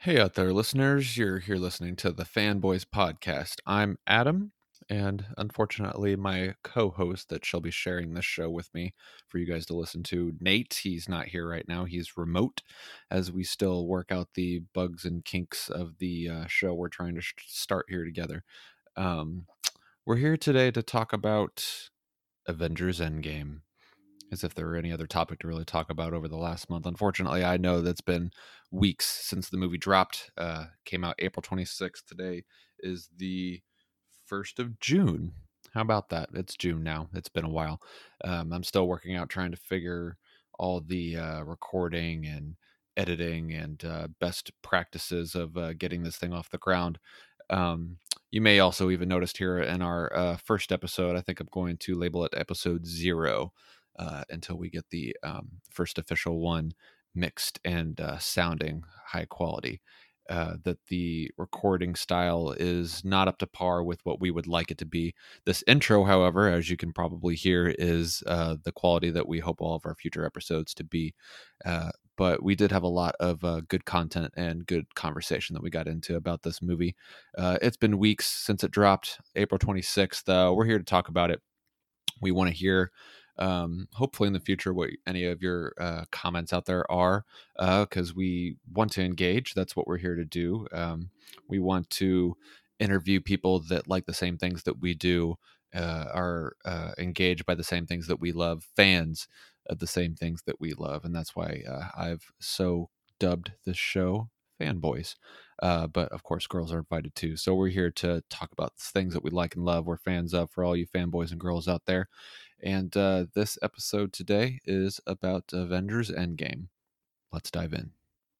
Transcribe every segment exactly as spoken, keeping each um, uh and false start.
Hey out there, listeners. You're here listening to the Fanboys Podcast. I'm Adam, and unfortunately, my co host that shall be sharing this show with me for you guys to listen to, Nate, he's not here right now. He's remote as we still work out the bugs and kinks of the uh, show we're trying to sh- start here together. Um, we're here today to talk about Avengers Endgame, as if there were any other topic to really talk about over the last month. Unfortunately, I know that's been weeks since the movie dropped. Uh, came out April twenty-sixth. Today is the first of June. How about that? It's June now. It's been a while. Um, I'm still working out trying to figure all the uh, recording and editing and uh, best practices of uh, getting this thing off the ground. Um, you may also even noticed here in our uh, first episode, I think I'm going to label it episode zero uh, until we get the um, first official one mixed and uh, sounding high quality. Uh, that the recording style is not up to par with what we would like it to be. This intro, however, as you can probably hear, is uh, the quality that we hope all of our future episodes to be. Uh, but we did have a lot of uh, good content and good conversation that we got into about this movie. Uh, it's been weeks since it dropped, April twenty-sixth. Uh, we're here to talk about it. We want to hear, um, hopefully in the future, what any of your uh, comments out there are, because uh, we want to engage. That's what we're here to do. Um, we want to interview people that like the same things that we do, uh, are uh, engaged by the same things that we love, fans of the same things that we love. And that's why uh, I've so dubbed this show Fanboys. Uh, but of course, girls are invited too. So we're here to talk about things that we like and love. We're fans of for all you fanboys and girls out there. And uh, this episode today is about Avengers Endgame. Let's dive in.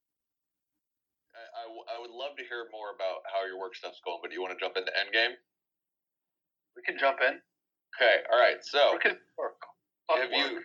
I, I, w- I would love to hear more about how your work stuff's going, but do you want to jump into Endgame? We can jump in. Okay, all right. So, Work is work. have you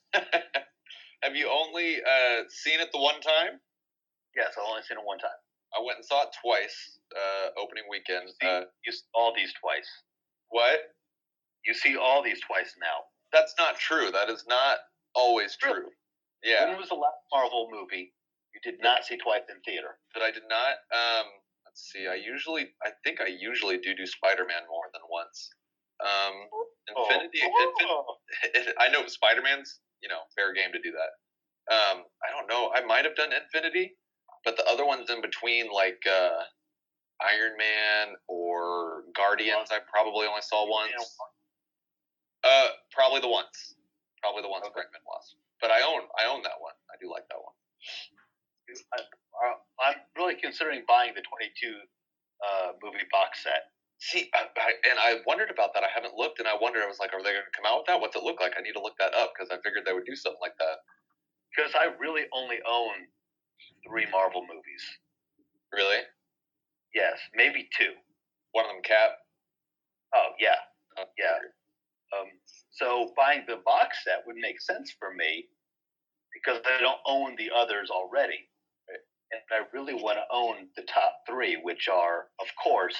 have you only uh, seen it the one time? Yes, I've only seen it one time. I went and saw it twice, uh, opening weekend. See, uh, you see all these twice. What? You see all these twice now. That's not true. That is not always true. Really? Yeah. When was the last Marvel movie you did not see twice in theater? That I did not. Um, let's see. I usually, I think I usually do do Spider-Man more than once. Um, Infinity. Oh. Infin- I know Spider-Man's, you know, fair game to do that. Um, I don't know. I might have done Infinity, but the other ones in between, like uh, Iron Man or Guardians, I probably only saw once. Uh, probably the once. Probably the ones Okay. Bregman was. But I own, I own that one. I do like that one. I, I'm really considering buying the twenty-two uh, movie box set. See, I, I, and I wondered about that. I haven't looked, and I wondered. I was like, are they going to come out with that? What's it look like? I need to look that up because I figured they would do something like that. Because I really only own three Marvel movies. Really? Yes, maybe two. One of them Cap? Oh, yeah. Oh, yeah. Um, so buying the box set would make sense for me because I don't own the others already. Right? And I really want to own the top three, which are, of course,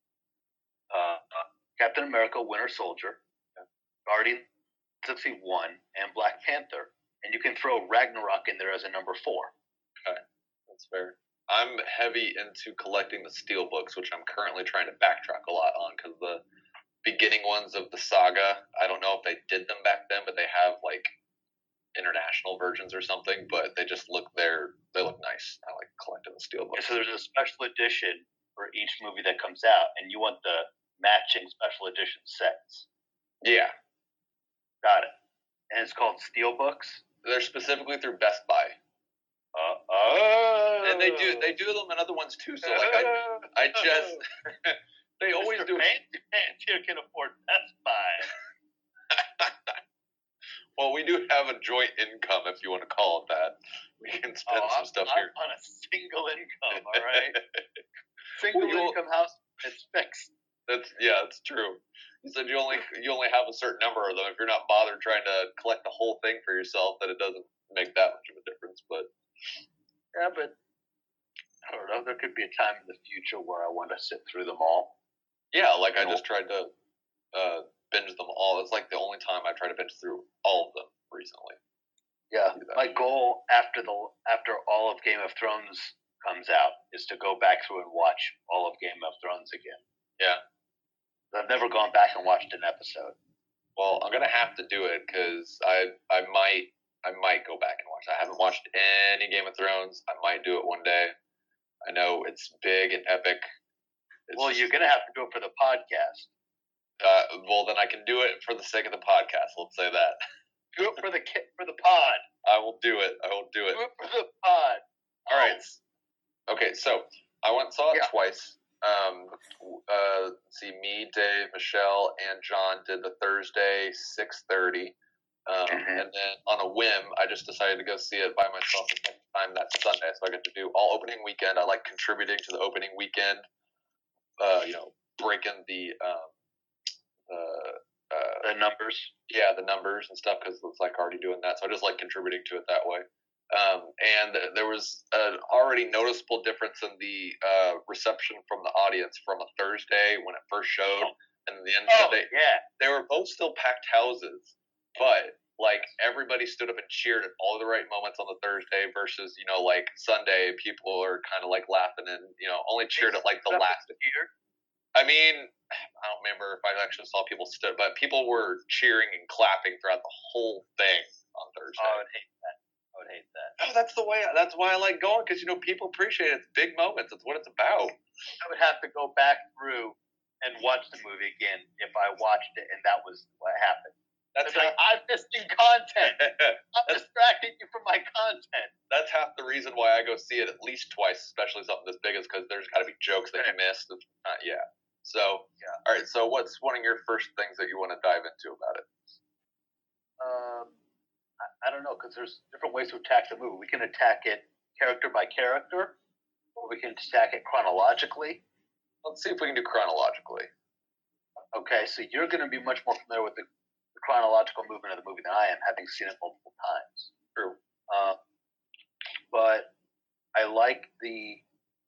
uh, Captain America, Winter Soldier, Guardians of the One, and Black Panther. And you can throw Ragnarok in there as a number four. Okay, that's fair. I'm heavy into collecting the steelbooks, which I'm currently trying to backtrack a lot on because the beginning ones of the saga, I don't know if they did them back then, but they have like international versions or something, but they just look they're they look nice. I like collecting the steelbooks. Yeah, so there's a special edition for each movie that comes out, and you want the matching special edition sets. Yeah. Got it. And it's called Steelbooks? They're specifically through Best Buy. Uh, oh. And they do they do them in other ones too. So like I I just they always Mister do. Fancy Pants can afford Best Buy. Well, we do have a joint income, if you want to call it that. We can spend oh, some I'm, stuff I'm here. on a single income, all right? Single well, income house, it's fixed. That's yeah, that's true. You said you only you only have a certain number of them. If you're not bothered trying to collect the whole thing for yourself, then it doesn't make that much of a difference. But yeah, but I don't know. There could be a time in the future where I want to sit through them all. Yeah, like I just tried to uh, binge them all. It's like the only time I tried to binge through all of them recently. Yeah, my goal after the after all of Game of Thrones comes out is to go back through and watch all of Game of Thrones again. Yeah. I've never gone back and watched an episode. Well, I'm gonna have to do it because I I might I might go back and watch. I haven't watched any Game of Thrones. I might do it one day. I know it's big and epic. It's well, just, you're gonna have to do it for the podcast. Uh, well, then I can do it for the sake of the podcast. Let's say that. Do it for the ki- for the pod. I will do it. I will do it. Do it for the pod. All right. Okay, so I went and saw it Yeah. twice. Um, uh, let's see, me, Dave, Michelle, and John did the Thursday six thirty, um, Mhm. and then on a whim, I just decided to go see it by myself the second time that Sunday. So I get to do all opening weekend. I like contributing to the opening weekend. Uh, you know, breaking the um, the uh, The numbers. yeah, the numbers and stuff because it's like already doing that. So I just like contributing to it that way. Um, and there was an already noticeable difference in the uh, reception from the audience from a Thursday when it first showed and the end Oh, of the day. yeah. They were both still packed houses, but like everybody stood up and cheered at all the right moments on the Thursday versus, you know, like Sunday, people are kind of like laughing and, you know, only cheered at like the last. Here. I mean, I don't remember if I actually saw people stood, but people were cheering and clapping throughout the whole thing on Thursday. Oh, I would hate that. I would hate that. Oh, that's the way. That's why I like going because you know people appreciate it. It's big moments. It's what it's about. I would have to go back through and watch the movie again if I watched it and that was what happened. That's It's like, I'm missing content. I'm distracting you from my content. That's half the reason why I go see it at least twice, especially something this big, is because there's got to be jokes that you missed. Uh, yeah. So Yeah. All right. So what's one of your first things that you want to dive into about it? Um, I, I don't know because there's different ways to attack the movie. We can attack it character by character, or we can attack it chronologically. Let's see if we can do chronologically. Okay, so you're going to be much more familiar with the, the chronological movement of the movie than I am, having seen it multiple times. True. Uh, but I like the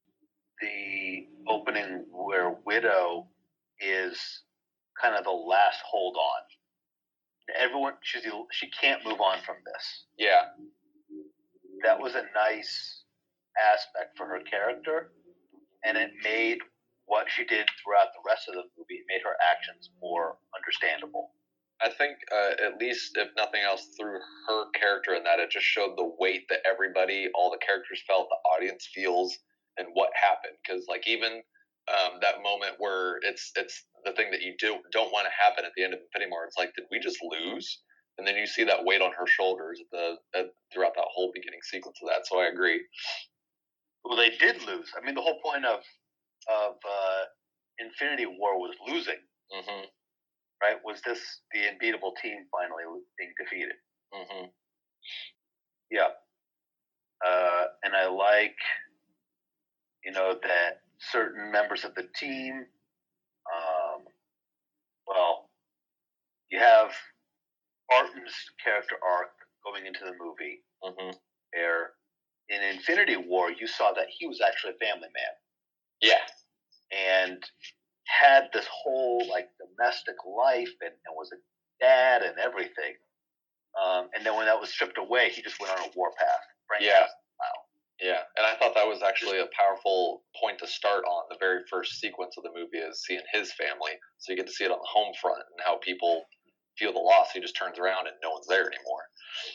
the opening where Widow is kind of the last hold on. Everyone, she's she can't move on from this. Yeah. That was a nice aspect for her character, and it made what she did throughout the rest of the movie, it made her actions more understandable. I think, uh, at least if nothing else, through her character in that, it just showed the weight that everybody, all the characters felt, the audience feels, and what happened. Because, like, even um, that moment where it's it's the thing that you do don't want to happen at the end of Infinity War. It's like, did we just lose? And then you see that weight on her shoulders at the at, throughout that whole beginning sequence of that. So I agree. Well, they did lose. I mean, the whole point of of uh, Infinity War was losing. Mm-hmm. Right? Was this the unbeatable team finally being defeated? Mm-hmm. Yeah. Uh, and I like, you know, that certain members of the team, um, well, you have Barton's character arc going into the movie, Mm-hmm. where in Infinity War, you saw that he was actually a family man. Yeah. And had this whole like domestic life and, and was a dad and everything. Um, and then when that was stripped away, he just went on a war path. Frank Yeah. style. Yeah. And I thought that was actually a powerful point to start on. The very first sequence of the movie is seeing his family. So you get to see it on the home front and how people feel the loss. He just turns around and no one's there anymore.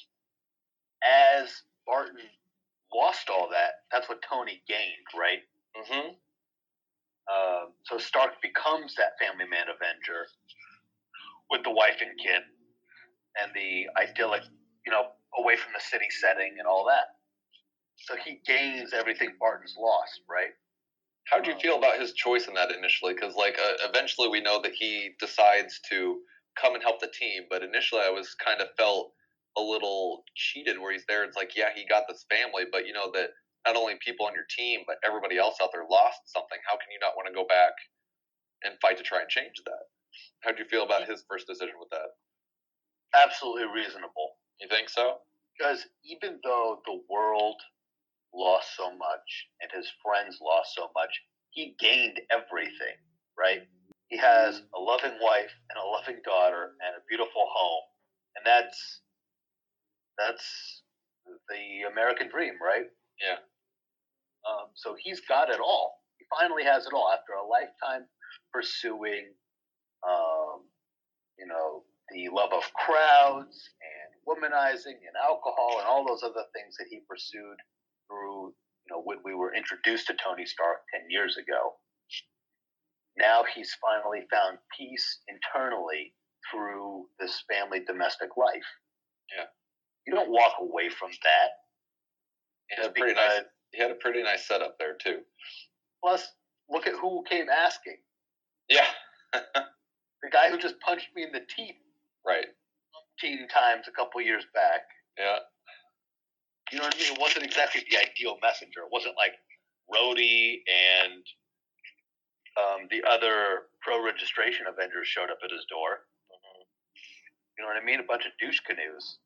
As Barton lost all that, that's what Tony gained, right? Mm-hmm. Um, so Stark becomes that family man Avenger with the wife and kid and the idyllic, you know, away from the city setting and all that. So he gains everything Barton's lost, right? How do you feel about his choice in that initially? Because, like, uh, eventually we know that he decides to come and help the team, but initially I was kind of felt a little cheated where he's there. It's like, yeah, he got this family, but you know that not only people on your team, but everybody else out there lost something. How can you not want to go back and fight to try and change that? How do you feel about his first decision with that? Absolutely reasonable. You think so? Because even though the world lost so much and his friends lost so much, he gained everything, right? He has a loving wife and a loving daughter and a beautiful home. And that's that's the American dream, right? Yeah. Um, so he's got it all. He finally has it all after a lifetime pursuing, um, you know, the love of crowds and womanizing and alcohol and all those other things that he pursued through, you know, when we were introduced to Tony Stark ten years ago. Now he's finally found peace internally through this family domestic life. Yeah. You don't walk away from that. He had a pretty nice. He had a pretty nice setup there too. Plus, look at who came asking. Yeah. The guy who just punched me in the teeth. Right. Fifteen times a couple years back. Yeah. You know what I mean? It wasn't exactly the ideal messenger. It wasn't like Rhodey and um, the other pro-registration Avengers showed up at his door. Mm-hmm. You know what I mean? A bunch of douche canoes.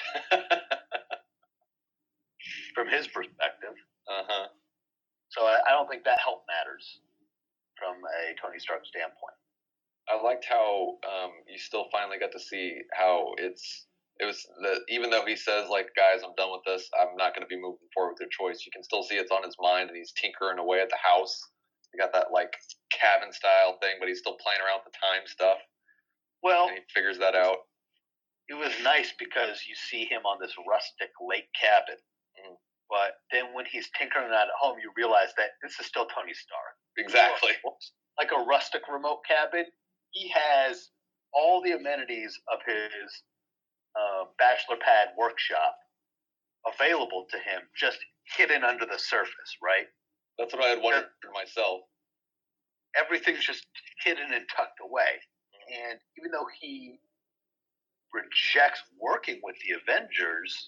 From his perspective. Uh-huh. So I, I don't think that help matters from a Tony Stark standpoint. I liked how um, you still finally got to see how it's it was the even though he says like, guys, I'm done with this, I'm not going to be moving forward with your choice. You can still see it's on his mind, and he's tinkering away at the house. He got that like cabin style thing, but he's still playing around with the time stuff. Well, and he figures that out. It was nice because you see him on this rustic lake cabin, mm. but then when he's tinkering around at home, you realize that this is still Tony Stark. Exactly. Like a rustic remote cabin. He has all the amenities of his uh, bachelor pad workshop available to him, just hidden under the surface, right? That's what I had wondered for myself. Everything's just hidden and tucked away. Mm-hmm. And even though he rejects working with the Avengers,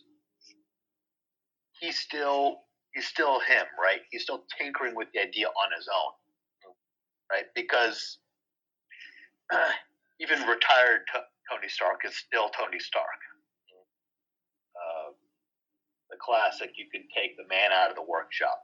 he's still he's still him, right? He's still tinkering with the idea on his own, right? Because Uh, even retired t- Tony Stark is still Tony Stark. Uh, the classic, you can take the man out of the workshop.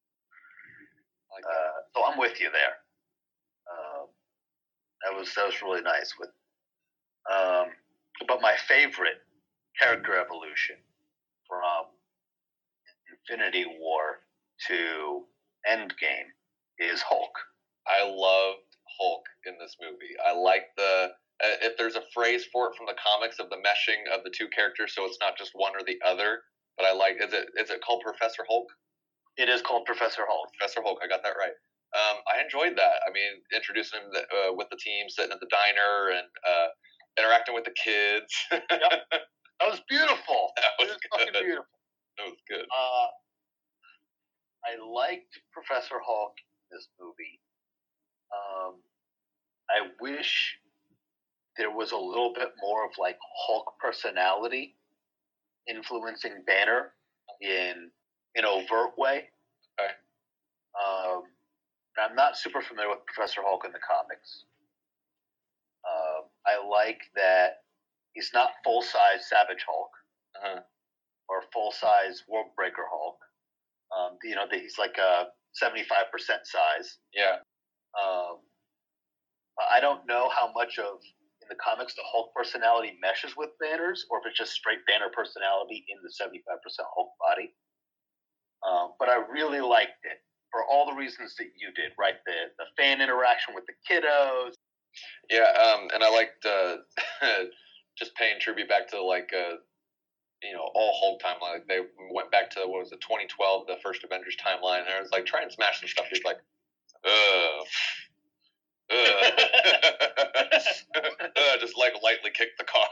Like uh, so I'm with you there. Uh, that was that was really nice. With, um, but my favorite character evolution from Infinity War to Endgame is Hulk. I loved Hulk in this movie. I like the uh, if there's a phrase for it from the comics of the meshing of the two characters, so it's not just one or the other. But I like is it is it called Professor Hulk? It is called Professor Hulk. Professor Hulk. I got that right. Um, I enjoyed that. I mean, introducing him the, uh, with the team, sitting at the diner, and uh, interacting with the kids. Yep. That was beautiful. That was, was good. fucking beautiful. That was good. Uh, I liked Professor Hulk in this movie. Um, I wish there was a little bit more of like Hulk personality influencing Banner in an overt way. Okay. Um, I'm not super familiar with Professor Hulk in the comics. Uh, I like that he's not full-size Savage Hulk uh-huh. or full-size Worldbreaker Hulk. Um, you know, that he's like a seventy-five percent size. Yeah. Um, I don't know how much of in the comics the Hulk personality meshes with Banner's, or if it's just straight Banner personality in the seventy-five percent Hulk body. Um, but I really liked it for all the reasons that you did, right? The the fan interaction with the kiddos. Yeah, um, and I liked uh, just paying tribute back to like uh, you know all Hulk timeline. Like they went back to what was it, twenty twelve, the first Avengers timeline, and I was like, try and smash some stuff. He's like, ugh. uh, just like lightly kick the car.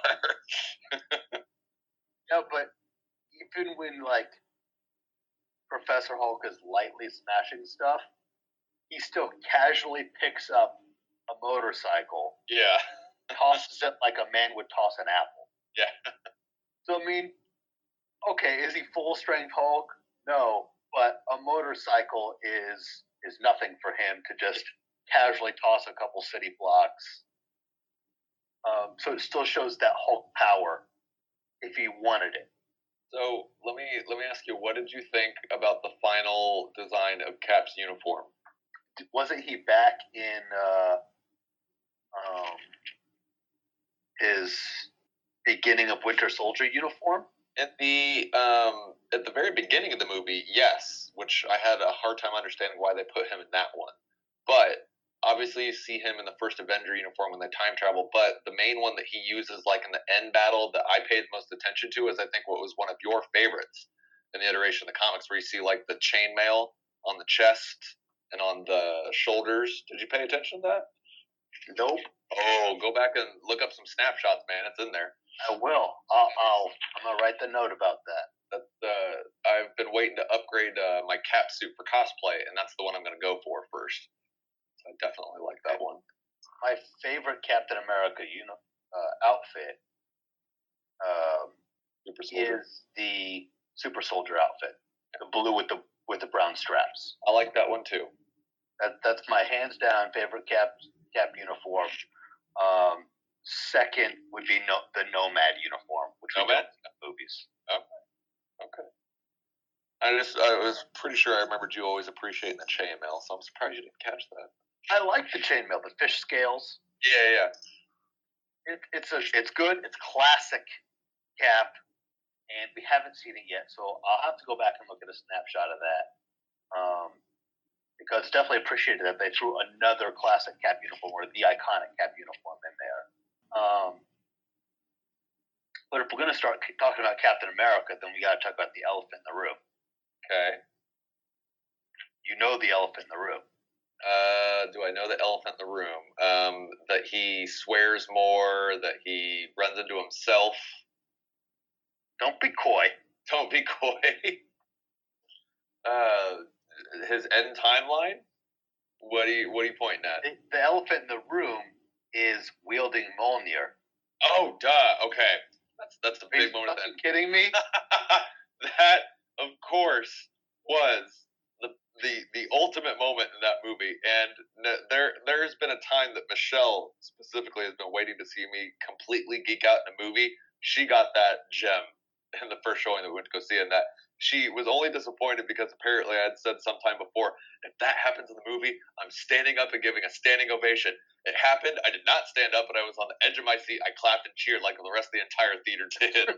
Yeah, but even when like Professor Hulk is lightly smashing stuff, he still casually picks up a motorcycle. Yeah. Tosses it like a man would toss an apple. Yeah. So I mean, okay, is he full strength Hulk? No, but a motorcycle is is nothing for him to just casually toss a couple city blocks. Um, so it still shows that Hulk power if he wanted it. So let me let me ask you, what did you think about the final design of Cap's uniform? Wasn't he back in uh, um, his beginning of Winter Soldier uniform? At the um, at the very beginning of the movie, yes, which I had a hard time understanding why they put him in that one. But obviously, you see him in the first Avenger uniform when they time travel. But the main one that he uses, like in the end battle, that I paid most attention to, is I think what was one of your favorites in the iteration of the comics, where you see like the chainmail on the chest and on the shoulders. Did you pay attention to that? Nope. Oh, go back and look up some snapshots, man. It's in there. I will. I'll, I'll I'm gonna write the note about that. That uh, I've been waiting to upgrade uh, my cap suit for cosplay, and that's the one I'm gonna go for first. So I definitely like that one. My favorite Captain America uni- uh, outfit um, Super Soldier. is the Super Soldier outfit, the blue with the with the brown straps. I like that one too. That that's my hands down favorite cap cap uniform. Um, second would be no, the Nomad uniform, which we Nomad? don't see in the movies. Okay. I just I was pretty sure I remembered you always appreciating the chainmail, so I'm surprised you didn't catch that. I like the chainmail, the fish scales. Yeah, yeah. It, it's a it's good. It's classic Cap, and we haven't seen it yet, so I'll have to go back and look at a snapshot of that. Um, because it's definitely appreciated that they threw another classic Cap uniform or the iconic Cap uniform in there. Um, but if we're going to start talking about Captain America, then we got to talk about the elephant in the room. Okay. You know the elephant in the room. Uh, do I know the elephant in the room? Um, that he swears more, that he runs into himself. Don't be coy. Don't be coy. uh, his end timeline? What are you What are you pointing at? The, the elephant in the room is wielding Mjolnir. Oh, duh. Okay, that's that's a Are you big moment. fucking kidding me? That, of course, was the, the the ultimate moment in that movie, and there there's been a time that Michelle specifically has been waiting to see me completely geek out in a movie. She got that gem in the first showing that we went to go see it, and that she was only disappointed because apparently I had said sometime before, if that happens in the movie, I'm standing up and giving a standing ovation. It happened. I did not stand up, but I was on the edge of my seat. I clapped and cheered like the rest of the entire theater did.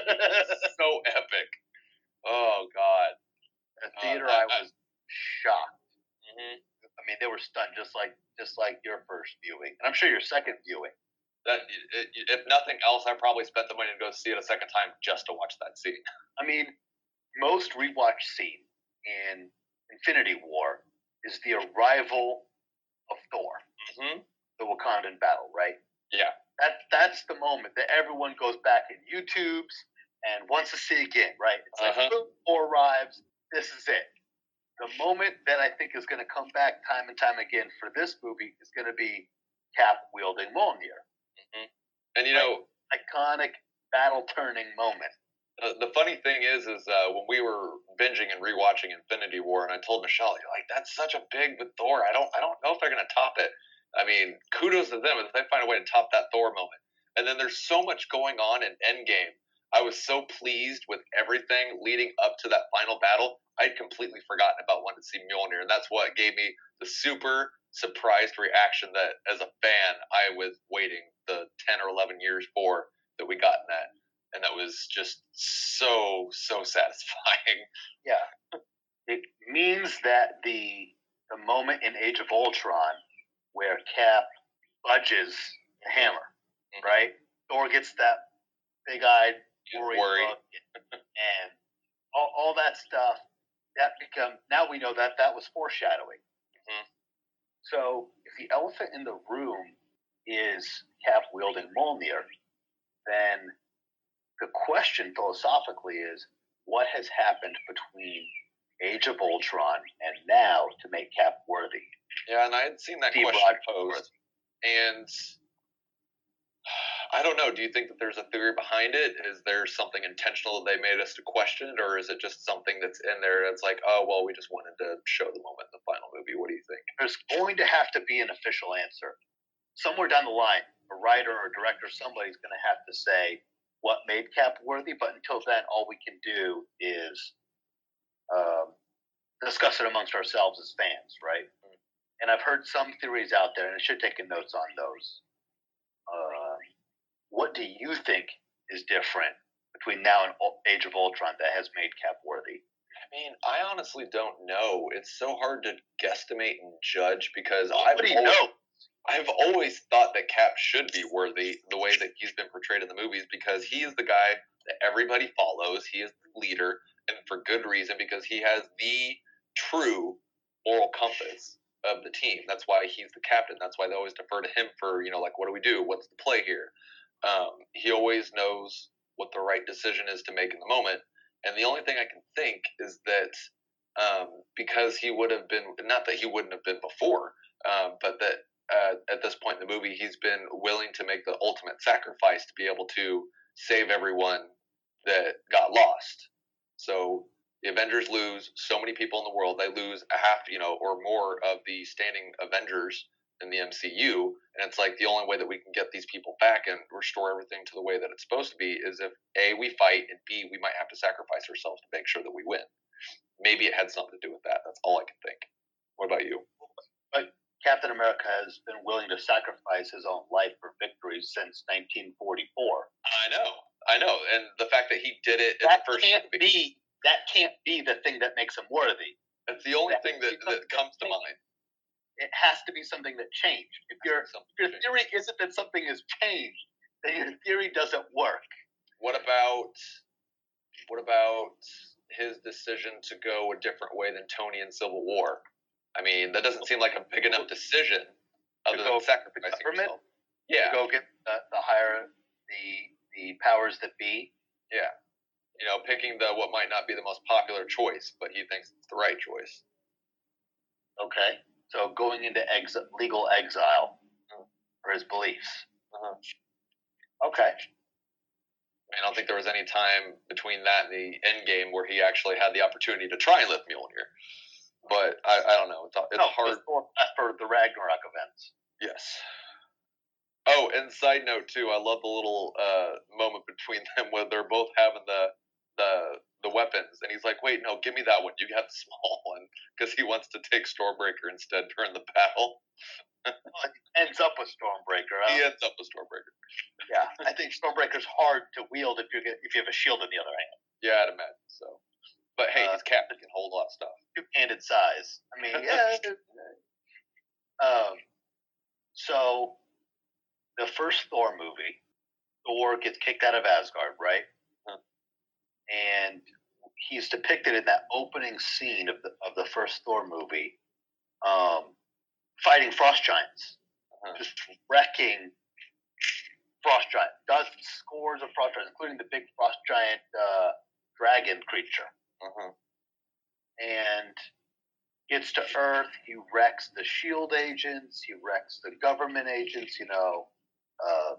So epic. Oh, God. The theater, uh, I, I was shocked. Mm-hmm. I mean, they were stunned, just like just like your first viewing, and I'm sure your second viewing. That, it, if nothing else, I probably spent the money to go see it a second time just to watch that scene. I mean, most rewatch scene in Infinity War is the arrival of Thor, mm-hmm. the Wakandan battle, right? Yeah. That that's the moment that everyone goes back in YouTubes and wants to see again, right? It's like uh-huh. boom, Thor arrives. This is it. The moment that I think is going to come back time and time again for this movie is going to be Cap wielding Mjolnir. Mm-hmm. And you know, iconic battle turning moment. Uh, the funny thing is, is uh, when we were binging and rewatching Infinity War, and I told Michelle, "You're like, that's such a big with Thor. I don't, I don't know if they're gonna top it. I mean, kudos to them if they find a way to top that Thor moment." And then there's so much going on in Endgame. I was so pleased with everything leading up to that final battle. I'd completely forgotten about wanting to see Mjolnir, and that's what gave me the super surprised reaction that, as a fan, I was waiting the ten or eleven years for that we got in that. And that was just so, so satisfying. Yeah. It means that the the moment in Age of Ultron where Cap budges the hammer, mm-hmm. right? Thor gets that big-eyed worry, worry. look and all, all that stuff. That become now we know that that was foreshadowing. Mm-hmm. So if the elephant in the room is Cap wielding Mjolnir, then the question philosophically is, what has happened between Age of Ultron and now to make Cap worthy? Yeah, and I had seen that Steve question Rogers posed. And I don't know, do you think that there's a theory behind it? Is there something intentional that they made us to question it? Or is it just something that's in there that's like, oh, well, we just wanted to show the moment in the final movie? What do you think? There's going to have to be an official answer. Somewhere down the line, a writer or a director, somebody's going to have to say, what made Cap worthy, but until then, all we can do is um, discuss it amongst ourselves as fans, right? Mm-hmm. And I've heard some theories out there, and I should take notes on those. Uh, what do you think is different between now and Age of Ultron that has made Cap worthy? I mean, I honestly don't know. It's so hard to guesstimate and judge because Well, I've what do you always, know? I've always thought that Cap should be worthy the way that he's been portrayed in the movies because he is the guy that everybody follows. He is the leader, and for good reason because he has the true moral compass of the team. That's why he's the captain. That's why they always defer to him for, you know, like, what do we do? What's the play here? Um, he always knows what the right decision is to make in the moment. And the only thing I can think is that um, because he would have been, not that he wouldn't have been before, um, but that uh, at this point in the movie, he's been willing to make the ultimate sacrifice to be able to save everyone that got lost. So the Avengers lose so many people in the world. They lose a half, you know, or more of the standing Avengers in the M C U. And it's like the only way that we can get these people back and restore everything to the way that it's supposed to be is if A, we fight, and B, we might have to sacrifice ourselves to make sure that we win. Maybe it had something to do with that. That's all I can think. What about you? But Captain America has been willing to sacrifice his own life for victory since nineteen forty-four. I know. I know. And the fact that he did it in that the first can't movie, be that can't be the thing that makes him worthy. That's the only that thing that, that comes to mind. It has to be something that changed. If your if your theory isn't that something has changed, then your theory doesn't work. What about what about his decision to go a different way than Tony in Civil War? I mean, that doesn't seem like a big enough decision other than sacrificing yourself. Yeah. To go get the, the higher the the powers that be. Yeah. You know, picking the what might not be the most popular choice, but he thinks it's the right choice. Okay. So going into exi- legal exile mm. for his beliefs. Uh-huh. Okay. I mean, I don't think there was any time between that and the end game where he actually had the opportunity to try and lift Mjolnir. But I, I don't know. It's, it's no, hard. For the Ragnarok events. Yes. Oh, and side note too, I love the little uh, moment between them where they're both having the the the weapons, and he's like, "Wait, no, give me that one. You got the small one," because he wants to take Stormbreaker instead during the battle. Well, he ends up with Stormbreaker. Huh? He ends up with Stormbreaker. Yeah, I think Stormbreaker's hard to wield if you get if you have a shield in the other hand. Yeah, I'd imagine so. But hey, uh, his captain can hold a lot of stuff. Two-handed size. I mean, yeah. um. So, the first Thor movie, Thor gets kicked out of Asgard, right? Huh. And he's depicted in that opening scene of the of the first Thor movie, um, fighting frost giants, uh-huh. just wrecking frost giants, dozens, scores of frost giants, including the big frost giant uh, dragon creature. Uh-huh. And gets to Earth, he wrecks the SHIELD agents, he wrecks the government agents, you know. Uh,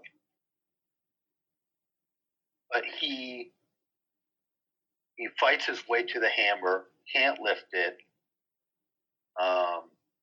but he he fights his way to the hammer, can't lift it, um,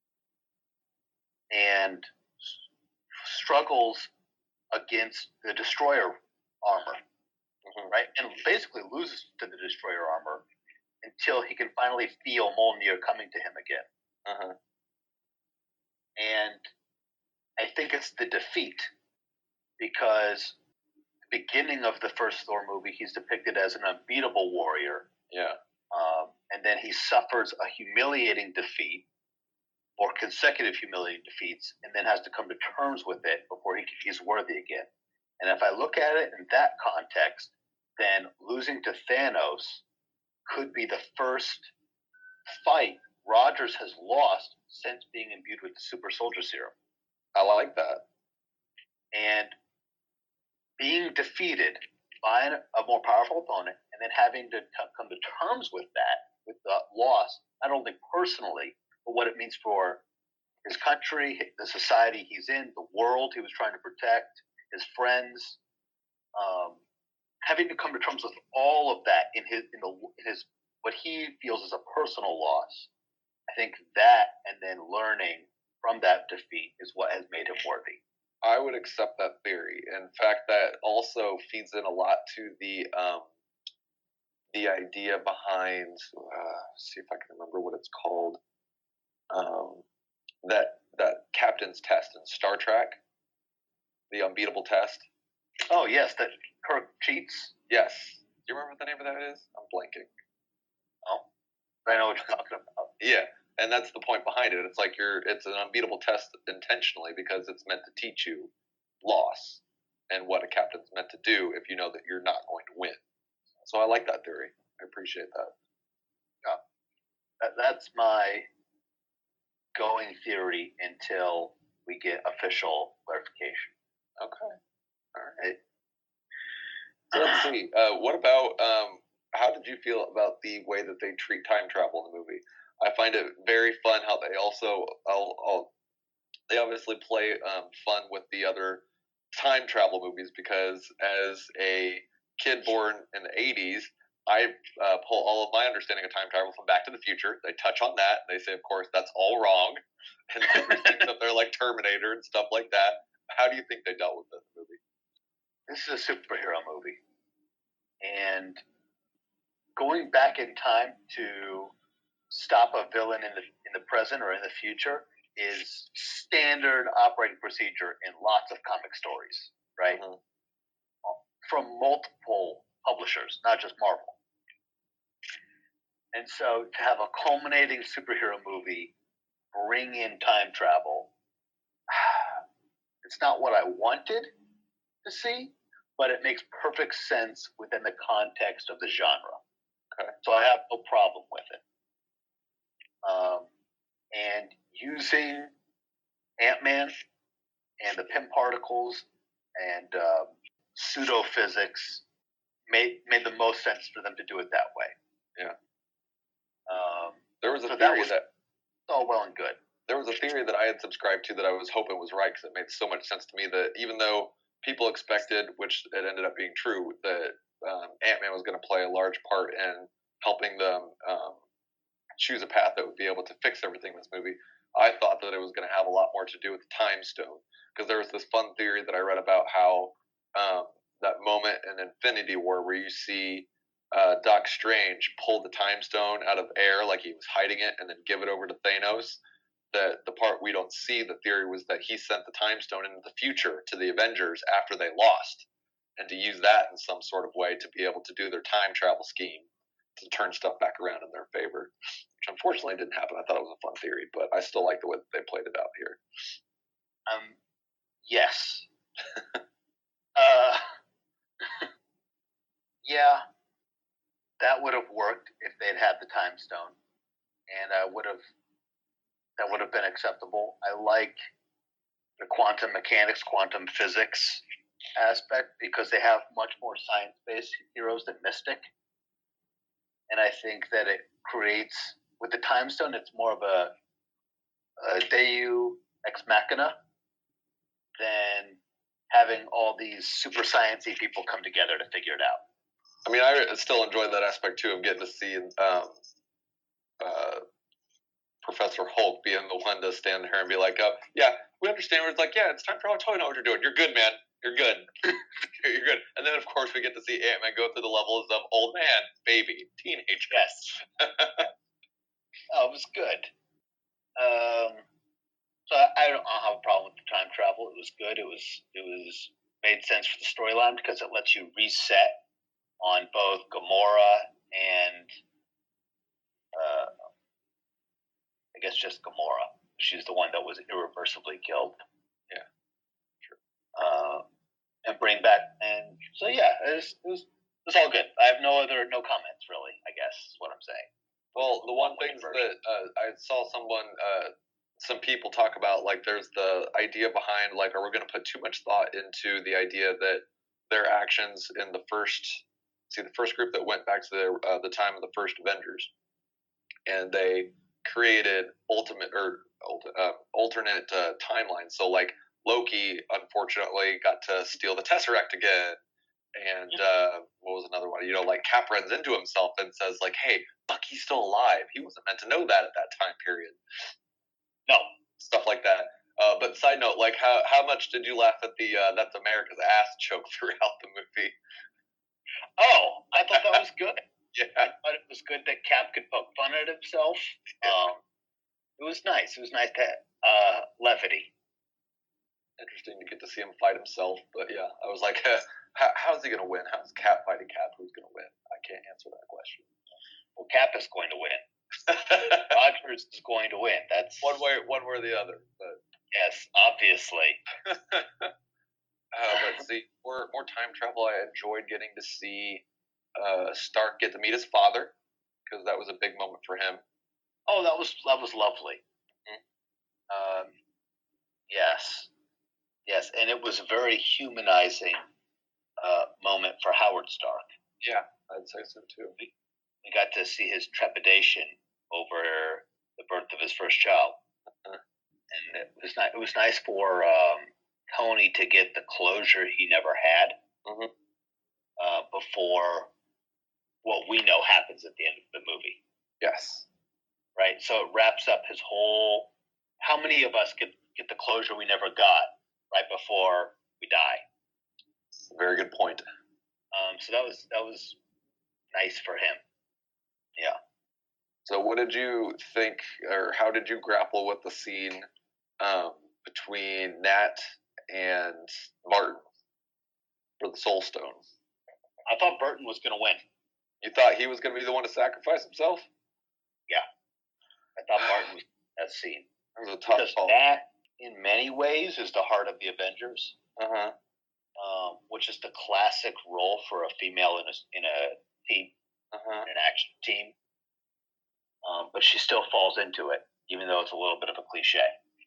and s- struggles against the destroyer armor, mm-hmm. right? And basically loses to the destroyer armor until he can finally feel Mjolnir coming to him again. Uh-huh. And I think it's the defeat, because the beginning of the first Thor movie, he's depicted as an unbeatable warrior. Yeah. Um, and then he suffers a humiliating defeat, or consecutive humiliating defeats, and then has to come to terms with it before he, he's worthy again. And if I look at it in that context, then losing to Thanos could be the first fight Rogers has lost since being imbued with the super soldier serum. I like that. And being defeated by a more powerful opponent, and then having to t- come to terms with that, with the loss, not only personally, but what it means for his country, the society he's in, the world he was trying to protect, his friends, um, having to come to terms with all of that in his in, the, in his what he feels is a personal loss. I think that, and then learning from that defeat, is what has made him worthy. I would accept that theory. In fact, that also feeds in a lot to the um, the idea behind. Uh, see if I can remember what it's called. Um, that that captain's test in Star Trek, the unbeatable test. Oh yes, that Kirk cheats. Yes, Do you remember what the name of that is? I'm blanking. Oh, I know what you're talking about. Yeah, and that's the point behind it. It's like you're. It's an unbeatable test intentionally because it's meant to teach you loss and what a captain's meant to do if you know that you're not going to win. So I like that theory. I appreciate that. Yeah, that, that's my going theory until we get official clarification. Okay. All right. So let's see. Uh, what about um, how did you feel about the way that they treat time travel in the movie? I find it very fun how they also I'll, I'll, they obviously play um, fun with the other time travel movies because as a kid born in the eighties, I uh, pull all of my understanding of time travel from Back to the Future. They touch on that. They say, of course, that's all wrong, and everything that they're like Terminator and stuff like that. How do you think they dealt with this movie? This is a superhero movie, and going back in time to stop a villain in the in the present or in the future is standard operating procedure in lots of comic stories, right? Mm-hmm. From multiple publishers, not just Marvel. And so to have a culminating superhero movie bring in time travel, it's not what I wanted to see, but it makes perfect sense within the context of the genre. Okay. So I have no problem with it. Um, and using Ant-Man and the Pym particles and uh, pseudo-physics made made the most sense for them to do it that way. Yeah. Um, there was a so theory that, was that all well and good. There was a theory that I had subscribed to that I was hoping was right because it made so much sense to me that even though people expected, which it ended up being true, that um, Ant-Man was going to play a large part in helping them um, choose a path that would be able to fix everything in this movie, I thought that it was going to have a lot more to do with the Time Stone because there was this fun theory that I read about how um, that moment in Infinity War where you see uh, Doc Strange pull the Time Stone out of air like he was hiding it and then give it over to Thanos. The, the part we don't see, the theory was that he sent the Time Stone into the future to the Avengers after they lost and to use that in some sort of way to be able to do their time travel scheme to turn stuff back around in their favor, which unfortunately didn't happen. I thought it was a fun theory, but I still like the way that they played it out here. Um, yes. uh, yeah, that would have worked if they'd had the Time Stone, and I would have that would have been acceptable. I like the quantum mechanics, quantum physics aspect because they have much more science-based heroes than Mystic. And I think that it creates, with the Time Stone, it's more of a, a Deus ex machina than having all these super sciencey people come together to figure it out. I mean, I still enjoy that aspect too of getting to see um, uh, Professor Hulk being the one to stand there and be like, oh, yeah, we understand. Where it's like, yeah, it's time for I totally know what you're doing. You're good, man. You're good. You're good. And then, of course, we get to see Ant-Man go through the levels of old man, baby, teenage. Yes. Oh, it was good. Um, so I, I don't have a problem with the time travel. It was good. It was it was made sense for the storyline because it lets you reset on both Gamora and uh, I guess just Gamora. She's the one that was irreversibly killed. Yeah, sure. Uh, and bring back, and so yeah, it was, it was it was all good. I have no other no comments really. I guess is what I'm saying. Well, the one thing that uh, I saw someone, uh, some people talk about, like there's the idea behind, like, are we going to put too much thought into the idea that their actions in the first, see, the first group that went back to the uh, the time of the first Avengers, and they created ultimate or uh, alternate uh, timelines. So like Loki, unfortunately, got to steal the Tesseract again. And uh, what was another one? You know, like Cap runs into himself and says, like, hey, Bucky's still alive. He wasn't meant to know that at that time period. No. Stuff like that. Uh, but side note, like, how, how much did you laugh at the uh, That's America's Ass joke throughout the movie? Oh, I thought that was good. Yeah. I thought it was good that Cap could poke fun at himself. Yeah. Um, it was nice. It was nice to uh, levity. Interesting to get to see him fight himself. But yeah, I was like, How, how's he going to win? How's Cap fighting Cap? Who's going to win? I can't answer that question. Well, Cap is going to win. Rogers is going to win. That's one way, one way or the other. But yes, obviously. uh, but see, more more time travel. I enjoyed getting to see uh, Stark get to meet his father because that was a big moment for him. Oh, that was that was lovely. Mm-hmm. Um, yes, yes, and it was a very humanizing uh, moment for Howard Stark. Yeah, I'd say so too. We, we got to see his trepidation over the birth of his first child, uh-huh. and it was not, it was nice for um, Tony to get the closure he never had mm-hmm. uh, before what we know happens at the end of the movie. Yes. Right? So it wraps up his whole... How many of us get, get the closure we never got right before we die? Very good point. Um, so that was that was nice for him. Yeah. So what did you think, or how did you grapple with the scene um, between Nat and Martin for the Soul Stone? I thought Burton was going to win. You thought he was going to be the one to sacrifice himself? Yeah. I thought Martin was that scene. It was a tough because call. Nat, in many ways, is the heart of the Avengers. Uh-huh. Um, which is the classic role for a female in a, in a team, uh-huh. in an action team. Um, but she still falls into it, even though it's a little bit of a cliche.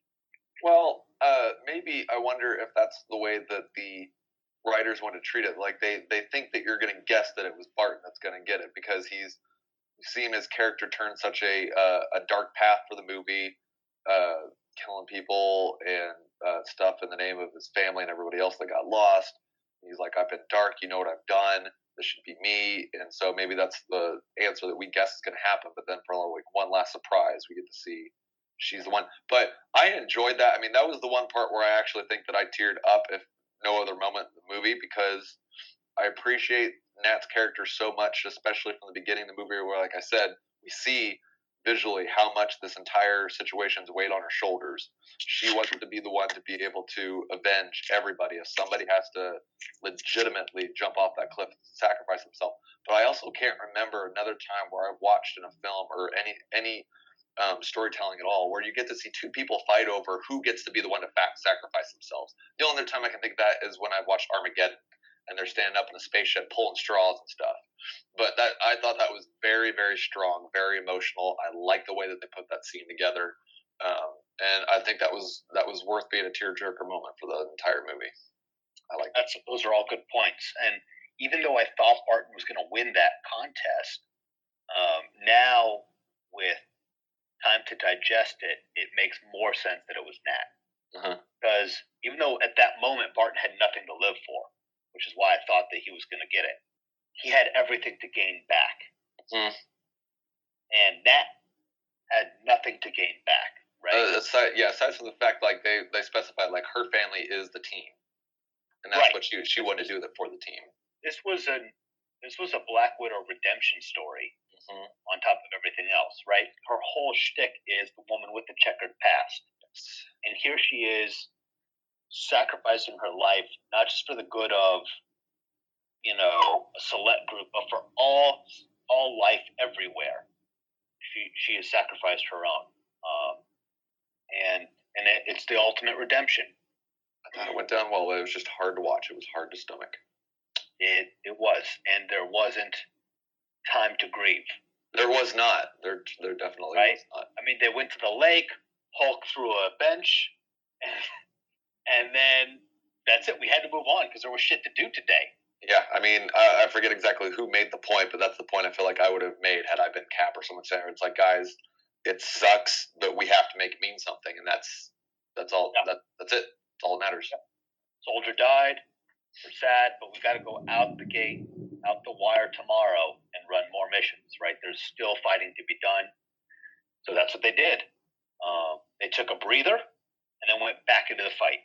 Well, uh, maybe I wonder if that's the way that the writers want to treat it. Like they, they think that you're going to guess that it was Barton that's going to get it because he's we've seen his character turn such a uh, a dark path for the movie, uh, killing people and uh, stuff in the name of his family and everybody else that got lost. He's like, I've been dark. You know what I've done. This should be me. And so maybe that's the answer that we guess is going to happen. But then for like one last surprise, we get to see she's the one. But I enjoyed that. I mean, that was the one part where I actually think that I teared up, if no other moment in the movie, because I appreciate Nat's character so much, especially from the beginning of the movie where, like I said, we see visually how much this entire situation's weighed on her shoulders. She wants to be the one to be able to avenge everybody if somebody has to legitimately jump off that cliff and sacrifice himself. But I also can't remember another time where I've watched in a film or any any um, storytelling at all where you get to see two people fight over who gets to be the one to sacrifice themselves. The only other time I can think of that is when I've watched Armageddon and they're standing up in a spaceship pulling straws and stuff. But that I thought that was very, very strong, very emotional. I like the way that they put that scene together, um, and I think that was that was worth being a tearjerker moment for the entire movie. I like that. That's, those are all good points. And even though I thought Barton was going to win that contest, um, now with time to digest it, it makes more sense that it was Nat. Uh-huh. Because even though at that moment Barton had nothing to live for, which is why I thought that he was going to get it, he had everything to gain back. Mm. And Nat had nothing to gain back, right? Uh, aside, yeah, aside from the fact, like, they, they specified, like, her family is the team. And that's right. what she she wanted to do that for the team. This was a, this was a Black Widow redemption story mm-hmm. on top of everything else, right? Her whole shtick is the woman with the checkered past. And here she is sacrificing her life, not just for the good of, you know, a select group, but for all all life everywhere. She she has sacrificed her own, um, and and it, it's the ultimate redemption. I thought it went down well, but it was just hard to watch. It was hard to stomach. It it was, and there wasn't time to grieve. There was not. There there definitely right? was not. I mean, they went to the lake. Hulk threw a bench, and, and then that's it. We had to move on because there was shit to do today. Yeah, I mean, uh, I forget exactly who made the point, but that's the point I feel like I would have made had I been Cap or someone saying, it's like, guys, it sucks, but we have to make it mean something, and that's that's all. Yeah. That that's it. That's all that matters. Yeah. Soldier died. We're sad, but we got to go out the gate, out the wire tomorrow, and run more missions. Right? There's still fighting to be done, so that's what they did. Um, they took a breather and then went back into the fight,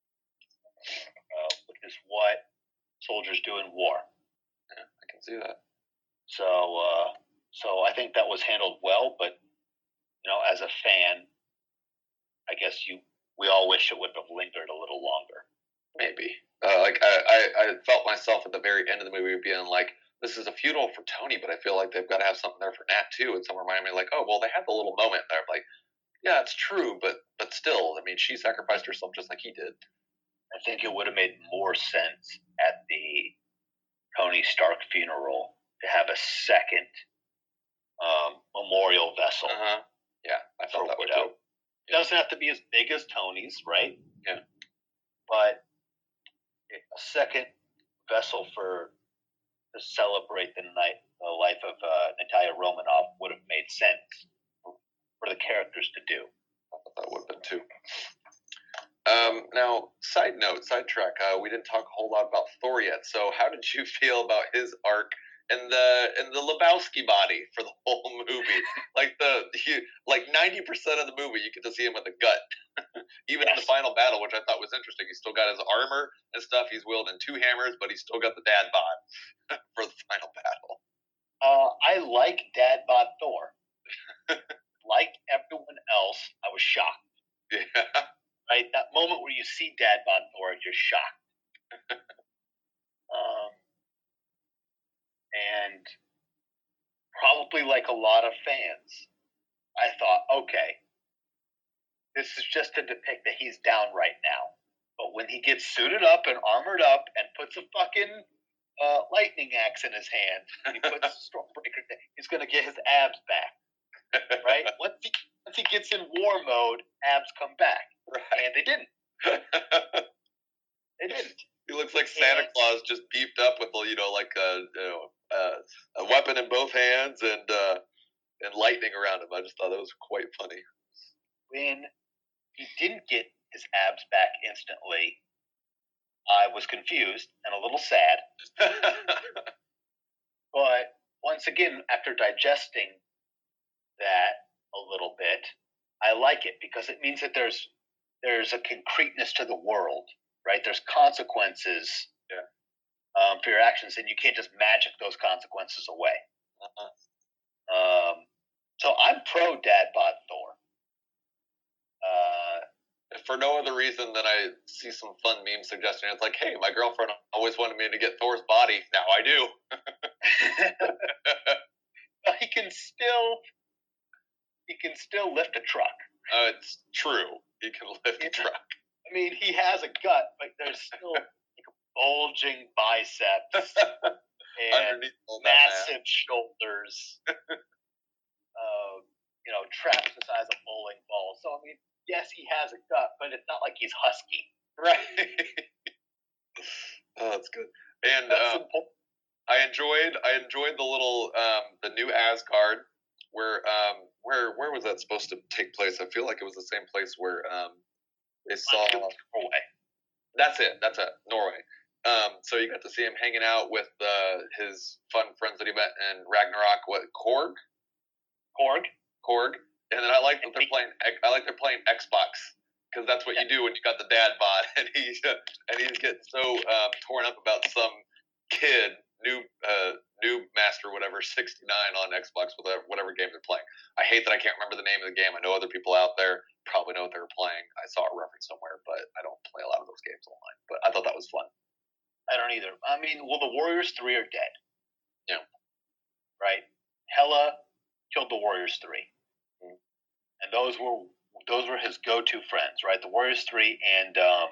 uh, which is what soldiers do in war. Yeah, I can see that. So, uh, so I think that was handled well. But you know, as a fan, I guess you we all wish it would have lingered a little longer. Maybe. Uh, like I, I, I felt myself at the very end of the movie being like, this is a funeral for Tony, but I feel like they've got to have something there for Nat too. And someone reminded me like, oh well, they had the little moment there. Like, yeah, it's true, but but still, I mean, she sacrificed herself just like he did. I think it would have made more sense at the Tony Stark funeral to have a second um, memorial vessel. Uh-huh. Yeah, I felt that way too. It doesn't have to be as big as Tony's, right? Yeah. But a second vessel for to celebrate the night, the life of uh, Natalia Romanoff would have made sense for the characters to do. I thought that would have been too. Um, now, side note, sidetrack. Uh, we didn't talk a whole lot about Thor yet. So, how did you feel about his arc and the and the Lebowski body for the whole movie? Like the he, like ninety percent of the movie, you get to see him with a gut. Even yes. in the final battle, which I thought was interesting, he's still got his armor and stuff. He's wielding two hammers, but he's still got the dad bod for the final battle. Uh, I like dad bod Thor. Like everyone else, I was shocked. Yeah. Right, that moment where you see Dad bod Thor, you're shocked. um, and probably like a lot of fans, I thought, okay, this is just to depict that he's down right now. But when he gets suited up and armored up and puts a fucking uh, lightning axe in his hand, and he puts Stormbreaker down, he's going to get his abs back. Right? Once he, once he gets in war mode, abs come back. Right. And they didn't. They didn't. He looks like Santa and, Claus just beefed up with, you know, like a, you know, uh, a weapon in both hands and uh, and lightning around him. I just thought that was quite funny. When he didn't get his abs back instantly, I was confused and a little sad. But once again, after digesting that a little bit, I like it because it means that there's there's a concreteness to the world, right? There's consequences yeah. um, for your actions, and you can't just magic those consequences away. Uh-huh. Um, so I'm pro Dad bod Thor. Uh, if for no other reason than I see some fun meme suggesting it's like, hey, my girlfriend always wanted me to get Thor's body. Now I do. He can still he can still lift a truck. Uh, it's true. He can lift a truck. I mean, he has a gut, but there's still like bulging biceps and massive shoulders. uh, you know, traps the size of bowling balls. So I mean, yes, he has a gut, but it's not like he's husky. Right. Oh, that's good. And that's um, I enjoyed I enjoyed the little um, the new Asgard where um, where where was that supposed to take place? I feel like it was the same place where um, they saw. Norway. That's it. That's it. Norway. Um, so you got to see him hanging out with uh, his fun friends that he met in Ragnarok. What Korg? Korg. Korg. And then I like that they're playing. I like they're playing Xbox because that's what you do when you got the dad bod, and he's and he's getting so um, torn up about some kid. New uh, new master, whatever, sixty-nine on Xbox, whatever, whatever game they're playing. I hate that I can't remember the name of the game. I know other people out there probably know what they were playing. I saw a reference somewhere, but I don't play a lot of those games online. But I thought that was fun. I don't either. I mean, well, the Warriors three are dead. Yeah. Right? Hela killed the Warriors three. Mm-hmm. And those were those were his go-to friends, right? The Warriors three and um,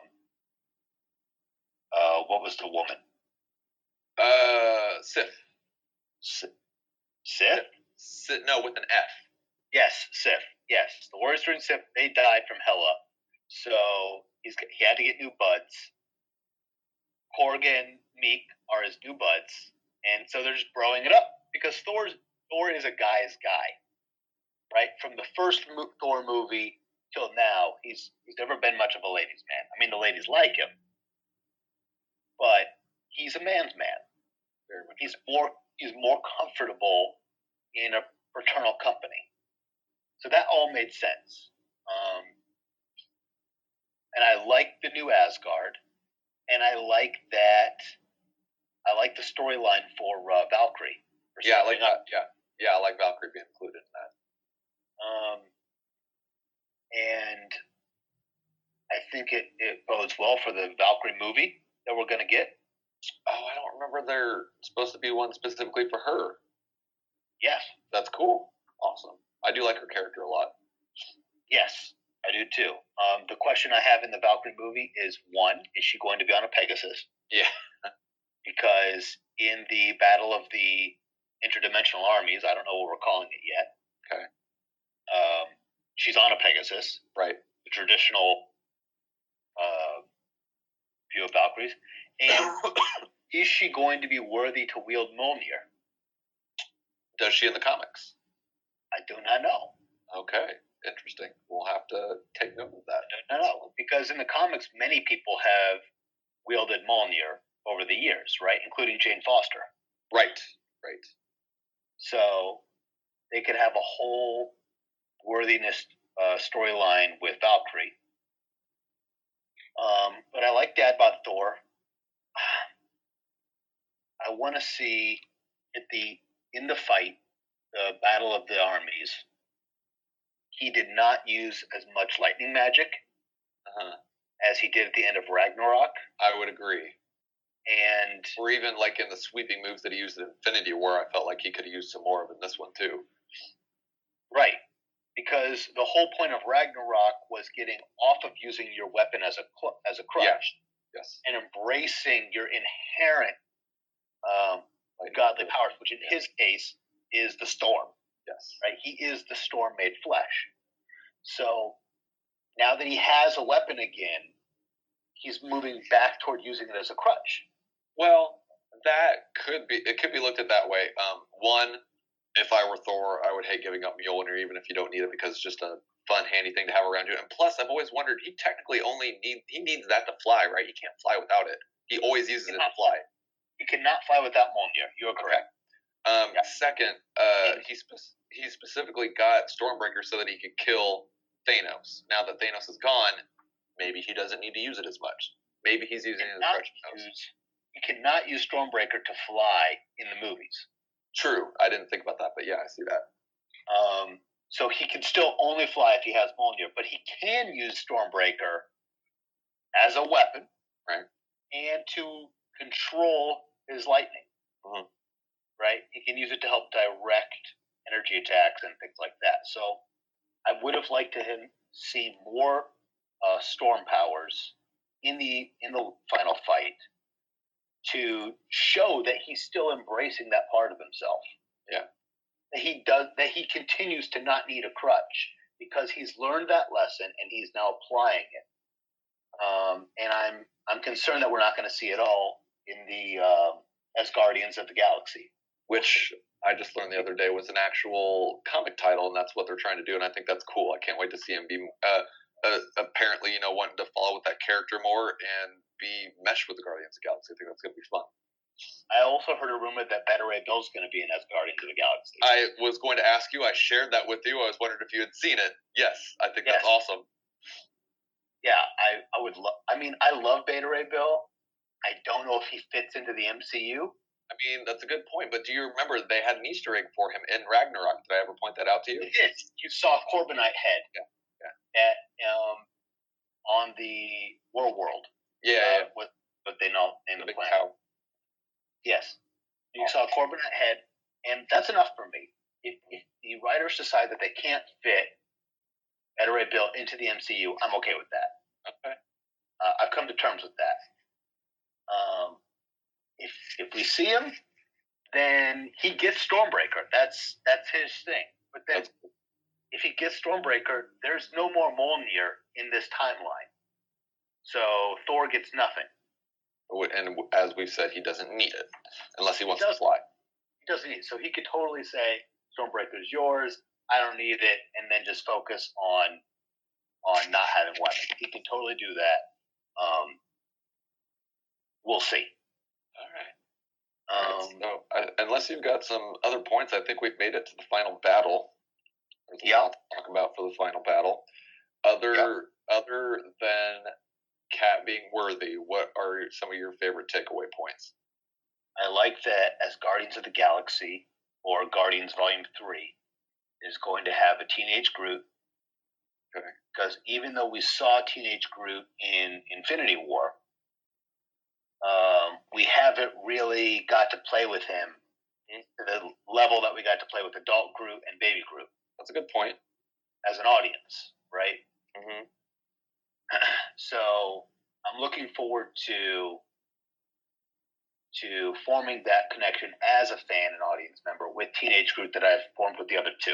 uh, what was the woman? Uh, Sif. Sif? Sif? No, with an F. Yes, Sif. Yes, the Warriors three and Sif, they died from Hela, so he's he had to get new buds. Korg and Meek are his new buds, and so they're just broing it up because Thor's Thor is a guy's guy, right? From the first Thor movie till now, he's he's never been much of a ladies' man. I mean, the ladies like him, but he's a man's man. He's more he's more comfortable in a fraternal company. So that all made sense. Um, and I like the new Asgard, and I like that. I like the storyline for uh, Valkyrie. For yeah, I like that. Yeah, yeah, I like Valkyrie being included in that. Um, and I think it, it bodes well for the Valkyrie movie that we're going to get. Oh, I don't remember there supposed to be one specifically for her. Yes. That's cool. Awesome. I do like her character a lot. Yes, I do too. Um, the question I have in the Valkyrie movie is, one, is she going to be on a Pegasus? Yeah. Because in the Battle of the Interdimensional Armies, I don't know what we're calling it yet. Okay. Um, she's on a Pegasus. Right. The traditional uh, view of Valkyries. And is she going to be worthy to wield Mjolnir? Does she in the comics? I do not know. Okay. Interesting. We'll have to take note of that. I don't know. Because in the comics, many people have wielded Mjolnir over the years, right? Including Jane Foster. Right. Right. So they could have a whole worthiness uh, storyline with Valkyrie. Um, but I like Dad Bod Thor. I want to see at the in the fight, the Battle of the Armies. He did not use as much lightning magic uh-huh. as he did at the end of Ragnarok. I would agree. And or even like in the sweeping moves that he used in Infinity War, I felt like he could have used some more of in this one too. Right. Because the whole point of Ragnarok was getting off of using your weapon as a as a crutch, yeah. Yes, and embracing your inherent um, like godly powers, which in yeah. his case is the storm. Yes, right. He is the storm made flesh. So now that he has a weapon again, he's moving back toward using it as a crutch. Well, that could be. It could be looked at that way. Um, one. If I were Thor, I would hate giving up Mjolnir, even if you don't need it, because it's just a fun, handy thing to have around you. And plus, I've always wondered, he technically only need he needs that to fly, right? He can't fly without it. He always uses it to fly. He cannot fly without Mjolnir. You are correct. Um, yeah. Second, uh, he spe- he specifically got Stormbreaker so that he could kill Thanos. Now that Thanos is gone, maybe he doesn't need to use it as much. Maybe he's using it as a crutch. He cannot use Stormbreaker to fly in the movies. True. I didn't think about that, but yeah, I see that. Um, so he can still only fly if he has Mjolnir, but he can use Stormbreaker as a weapon, right? And to control his lightning, mm-hmm. right? He can use it to help direct energy attacks and things like that. So I would have liked to him see more uh, storm powers in the in the final fight, to show that he's still embracing that part of himself. Yeah. That he does, that he continues to not need a crutch because he's learned that lesson and he's now applying it. Um, and I'm I'm concerned that we're not going to see it all in the uh, as Guardians of the Galaxy, which I just learned the other day was an actual comic title, and that's what they're trying to do, and I think that's cool. I can't wait to see him be uh, uh, apparently, you know, wanting to follow with that character more and be meshed with the Guardians of the Galaxy. I think that's going to be fun. I also heard a rumor that Beta Ray Bill's going to be in as Guardians of the Galaxy. I was going to ask you. I shared that with you. I was wondering if you had seen it. Yes, I think yes. That's awesome. Yeah, I, I would love. I mean, I love Beta Ray Bill. I don't know if he fits into the M C U. I mean, that's a good point. But do you remember they had an Easter egg for him in Ragnarok? Did I ever point that out to you? Yes, you saw Corbinite head. Yeah, yeah. At um, on the War World. Yeah, uh, yeah. With what they know in the, the big planet. cow. Yes, you saw Corbinite head, and that's enough for me. If, if the writers decide that they can't fit Beta Ray Bill into the M C U, I'm okay with that. Okay. Uh, I've come to terms with that. Um, if if we see him, then he gets Stormbreaker. That's that's his thing. But then, that's... if he gets Stormbreaker, there's no more Mjolnir in this timeline. So Thor gets nothing. And as we've said, he doesn't need it unless he wants he to fly. He doesn't need it. So he could totally say, Stormbreaker is yours. I don't need it, and then just focus on on not having weapons. He can totally do that. Um, we'll see. All right. Um, so, uh, unless you've got some other points, I think we've made it to the final battle. There's a yeah. lot to talk about for the final battle. Other yeah. other than Cat being worthy, what are some of your favorite takeaway points? I like that as Guardians of the Galaxy, or Guardians Volume three, is going to have a teenage Groot, Okay. Because even though we saw Teenage Groot in Infinity War, um, we haven't really got to play with him to the level that we got to play with adult Groot and baby Groot. That's a good point. As an audience, right? Mm-hmm. So I'm looking forward to to forming that connection as a fan and audience member with Teenage Groot that I've formed with the other two.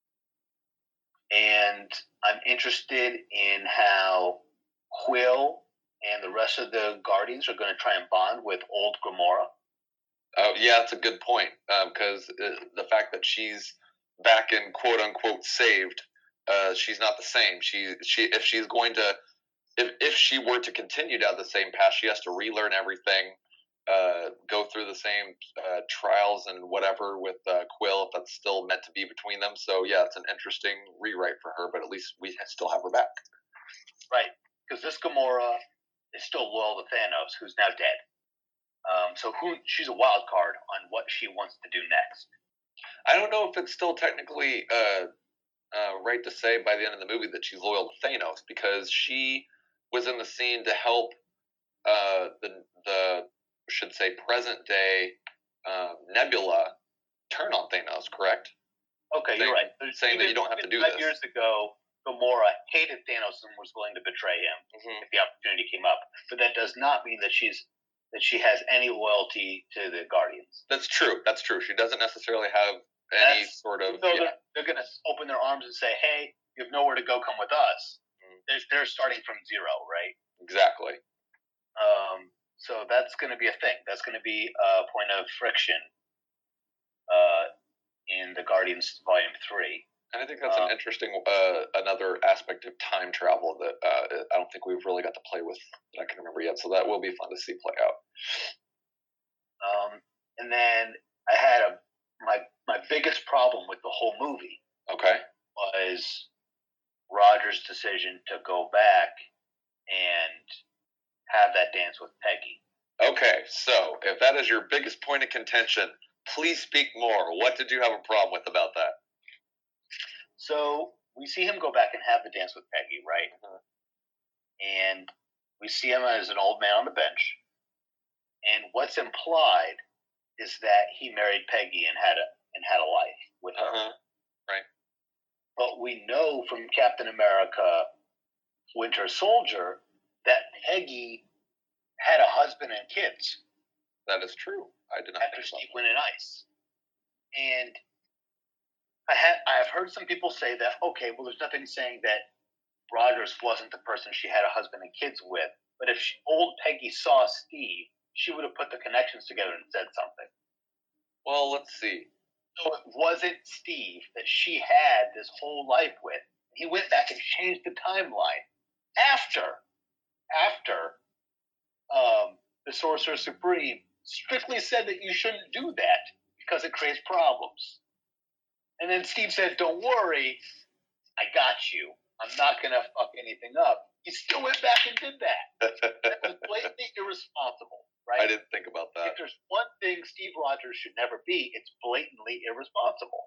And I'm interested in how Quill and the rest of the Guardians are going to try and bond with old Gamora. Oh, yeah, that's a good point. Because um, uh, the fact that she's back in quote unquote saved, uh, she's not the same. She she if she's going to if if she were to continue down the same path, she has to relearn everything, uh, go through the same uh, trials and whatever with uh, Quill if that's still meant to be between them. So yeah, it's an interesting rewrite for her, but at least we still have her back. Right, because this Gamora is still loyal to Thanos, who's now dead. Um, so who she's a wild card on what she wants to do next. I don't know if it's still technically uh, uh, right to say by the end of the movie that she's loyal to Thanos, because she was in the scene to help uh, the the should say present day uh, Nebula turn on Thanos. Correct? Okay, saying, you're right. Saying even, that you don't have to do five this. Years ago, Gamora hated Thanos and was willing to betray him mm-hmm. if the opportunity came up. But that does not mean that she's that she has any loyalty to the Guardians. That's true. That's true. She doesn't necessarily have any That's, sort of. So yeah. they're, they're going to open their arms and say, "Hey, you have nowhere to go. Come with us." Mm-hmm. They're, they're starting from zero, right? Exactly. Um. So that's going to be a thing. That's going to be a point of friction. Uh, in the Guardians Volume Three. And I think that's um, an interesting, uh, another aspect of time travel that uh, I don't think we've really got to play with that I can remember yet. So that will be fun to see play out. Um, and then I had a my my biggest problem with the whole movie. Okay. Was Roger's decision to go back and have that dance with Peggy. Okay, so if that is your biggest point of contention, please speak more. What did you have a problem with about that? So we see him go back and have the dance with Peggy, right? Mm-hmm. And we see him as an old man on the bench. And what's implied is that he married Peggy and had a and had a life with her. Uh-huh. Right. But we know from Captain America Winter Soldier that Peggy had a husband and kids. That is true. I did not after Steve went in ice. And I had I've heard some people say that, okay, well, there's nothing saying that Rogers wasn't the person she had a husband and kids with. But if she, old Peggy saw Steve, she would have put the connections together and said something. Well, let's see. So it wasn't Steve that she had this whole life with. He went back and changed the timeline after, after um, the Sorcerer Supreme strictly said that you shouldn't do that because it creates problems. And then Steve said, don't worry, I got you. I'm not going to fuck anything up. He still went back and did that. That was blatantly irresponsible, right? I didn't think about that. If there's one thing Steve Rogers should never be, it's blatantly irresponsible.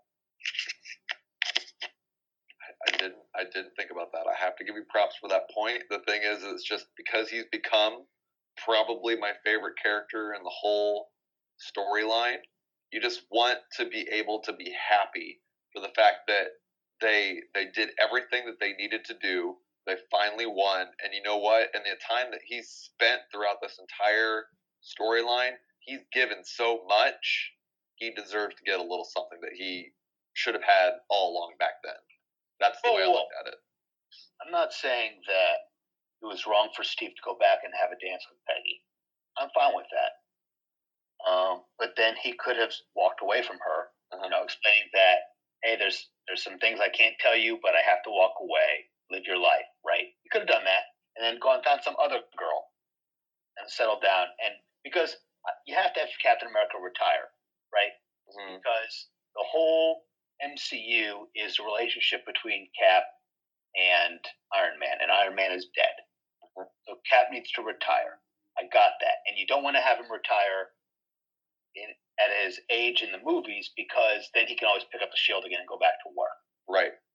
I, I didn't I didn't think about that. I have to give you props for that point. The thing is, it's just because he's become probably my favorite character in the whole storyline. You just want to be able to be happy for the fact that they they did everything that they needed to do. They finally won, and you know what? In the time that he's spent throughout this entire storyline, he's given so much. He deserves to get a little something that he should have had all along back then. That's the oh, way I looked at it. I'm not saying that it was wrong for Steve to go back and have a dance with Peggy. I'm fine with that. Um, but then he could have walked away from her, uh-huh. you know, explaining that, hey, there's there's some things I can't tell you, but I have to walk away. Live your life, right? You could have done that, and then gone found some other girl and settled down. And because you have to have Captain America retire, right? Mm-hmm. Because the whole M C U is a relationship between Cap and Iron Man, and Iron Man is dead. Mm-hmm. So Cap needs to retire. I got that. And you don't want to have him retire in, at his age in the movies, because then he can always pick up the shield again and go back to work. Right.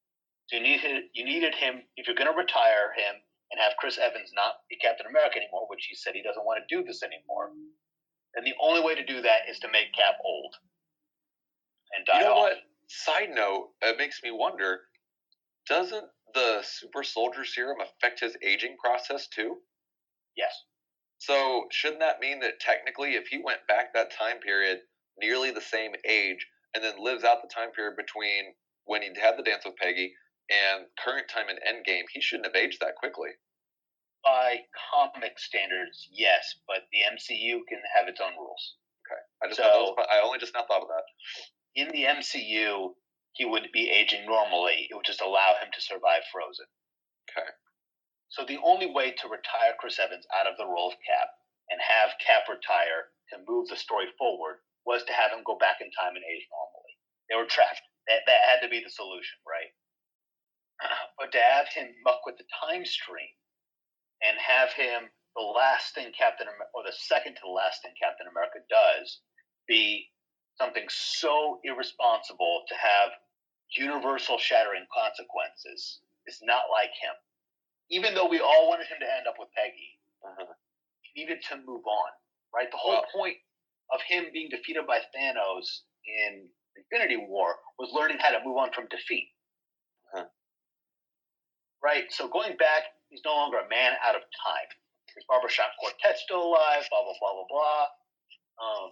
So you needed you needed him if you're going to retire him and have Chris Evans not be Captain America anymore, which he said he doesn't want to do this anymore. Then the only way to do that is to make Cap old and die You know off. what? Side note, it makes me wonder, doesn't the super soldier serum affect his aging process too? Yes. So shouldn't that mean that technically if he went back that time period nearly the same age and then lives out the time period between when he had the dance with Peggy and current time in Endgame, he shouldn't have aged that quickly? By comic standards, yes, but the M C U can have its own rules. Okay. I just So- thought that was, I only just now thought of that. In the M C U, he would be aging normally. It would just allow him to survive Frozen. Okay. So the only way to retire Chris Evans out of the role of Cap and have Cap retire to move the story forward was to have him go back in time and age normally. They were trapped. That, that had to be the solution, right? But to have him muck with the time stream and have him, the last thing Captain America, or the second to the last thing Captain America does, be something so irresponsible to have universal shattering consequences is not like him. Even though we all wanted him to end up with Peggy, Uh-huh. he needed to move on, right? The whole Well- point of him being defeated by Thanos in Infinity War was learning how to move on from defeat. Uh-huh. Right? So going back, he's no longer a man out of time. His barbershop quartet's still alive, blah, blah, blah, blah, blah. Um,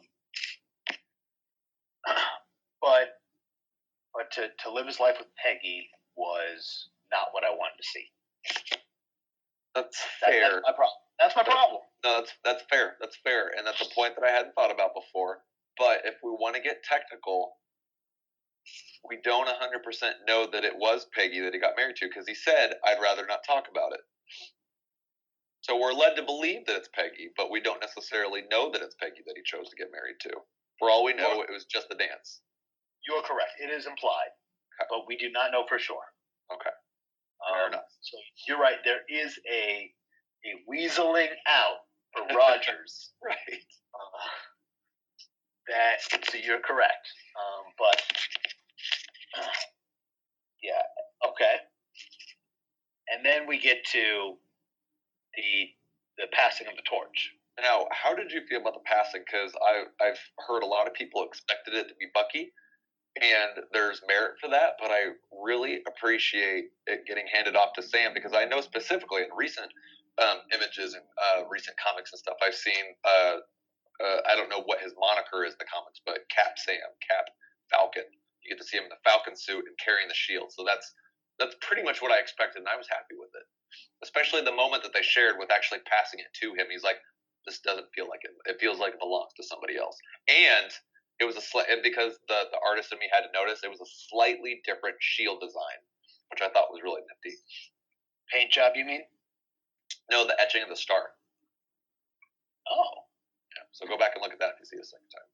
but but to, to live his life with Peggy was not what I wanted to see. That's That, fair. that's my problem. That's my problem. No, that's that's fair. That's fair, and that's a point that I hadn't thought about before. But if we want to get technical, we don't one hundred percent know that it was Peggy that he got married to because he said, "I'd rather not talk about it." So we're led to believe that it's Peggy, but we don't necessarily know that it's Peggy that he chose to get married to. For all we know, it was just a dance. You are correct. It is implied, Okay. but we do not know for sure. Okay, fair Um, enough. So you're right. There is a a weaseling out for Rogers. Right. uh, that so you're correct. Um, but uh, yeah, okay. And then we get to the the passing of the torch. Now, how did you feel about the passing? Because I I've heard a lot of people expected it to be Bucky, and there's merit for that. But I really appreciate it getting handed off to Sam because I know specifically in recent um, images and uh, recent comics and stuff I've seen. Uh, uh, I don't know what his moniker is in the comics, but Cap Sam, Cap Falcon. You get to see him in the Falcon suit and carrying the shield. So that's that's pretty much what I expected, and I was happy with it. Especially the moment that they shared with actually passing it to him. He's like, "This doesn't feel like it. It feels like it belongs to somebody else." And it was a slight, and because the the artist in me had to notice, it was a slightly different shield design, which I thought was really nifty. Paint job, you mean? No, the etching of the star. Oh. Yeah. So go back and look at that if you see it a second time.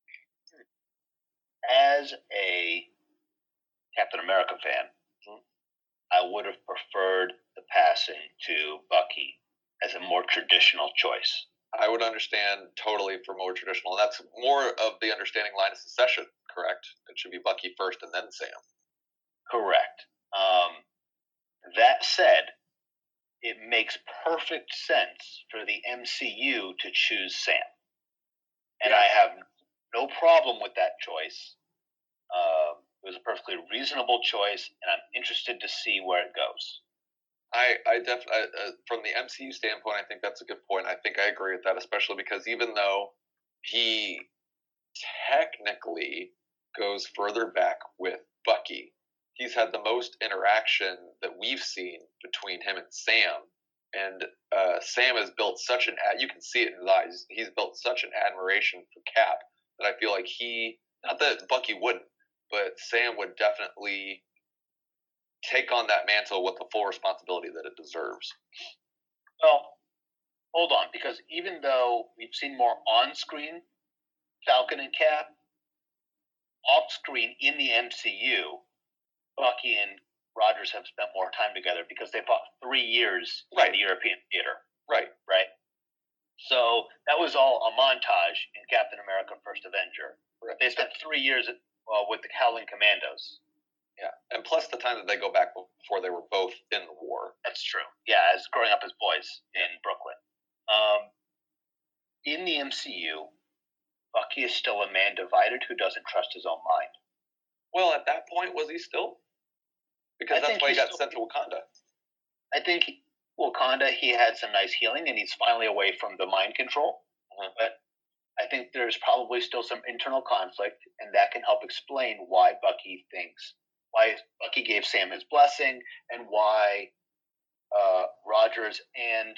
As a Captain America fan, I would have preferred the passing to Bucky as a more traditional choice. I would understand totally for more traditional. And that's more of the understanding line of succession, correct? It should be Bucky first and then Sam. Correct. Um, that said, it makes perfect sense for the M C U to choose Sam. And Yes. I have no problem with that choice. Um, it was a perfectly reasonable choice, and I'm interested to see where it goes. I, I definitely, uh, from the M C U standpoint, I think that's a good point. I think I agree with that, especially because even though he technically goes further back with Bucky, he's had the most interaction that we've seen between him and Sam. And uh, Sam has built such an, you can see it in his eyes, he's built such an admiration for Cap that I feel like he, not that Bucky wouldn't, but Sam would definitely take on that mantle with the full responsibility that it deserves. Well, hold on, because even though we've seen more on-screen Falcon and Cap, off-screen in the M C U, Bucky and Rogers have spent more time together because they fought three years Right. in the European theater, Right. right? So that was all a montage in Captain America: First Avenger. Right. They spent three years uh, with the Howling Commandos. Yeah. And plus the time that they go back before they were both in the war. That's true. Yeah, as growing up as boys in Brooklyn. Um, in the M C U, Bucky is still a man divided who doesn't trust his own mind. Well, at that point, was he still? Because I that's why he got still, sent to Wakanda. I think Wakanda, he had some nice healing, and he's finally away from the mind control. Uh-huh. But I think there's probably still some internal conflict, and that can help explain why Bucky thinks, why Bucky gave Sam his blessing, and why uh, Rogers and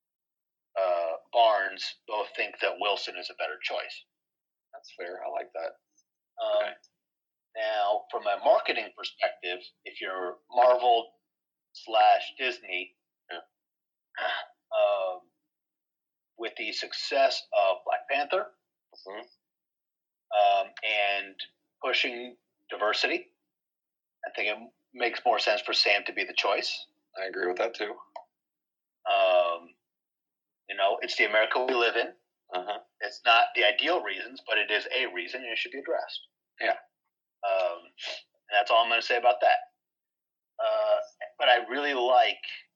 uh, Barnes both think that Wilson is a better choice. That's fair. I like that. Um, okay. Now, from a marketing perspective, if you're Marvel slash Disney, yeah. um, with the success of Black Panther mm-hmm. um, and pushing diversity, I think it makes more sense for Sam to be the choice. I agree with that too. Um, you know, it's the America we live in. Uh-huh. It's not the ideal reasons, but it is a reason, and it should be addressed. Yeah. Um, and that's all I'm going to say about that. Uh, but I really like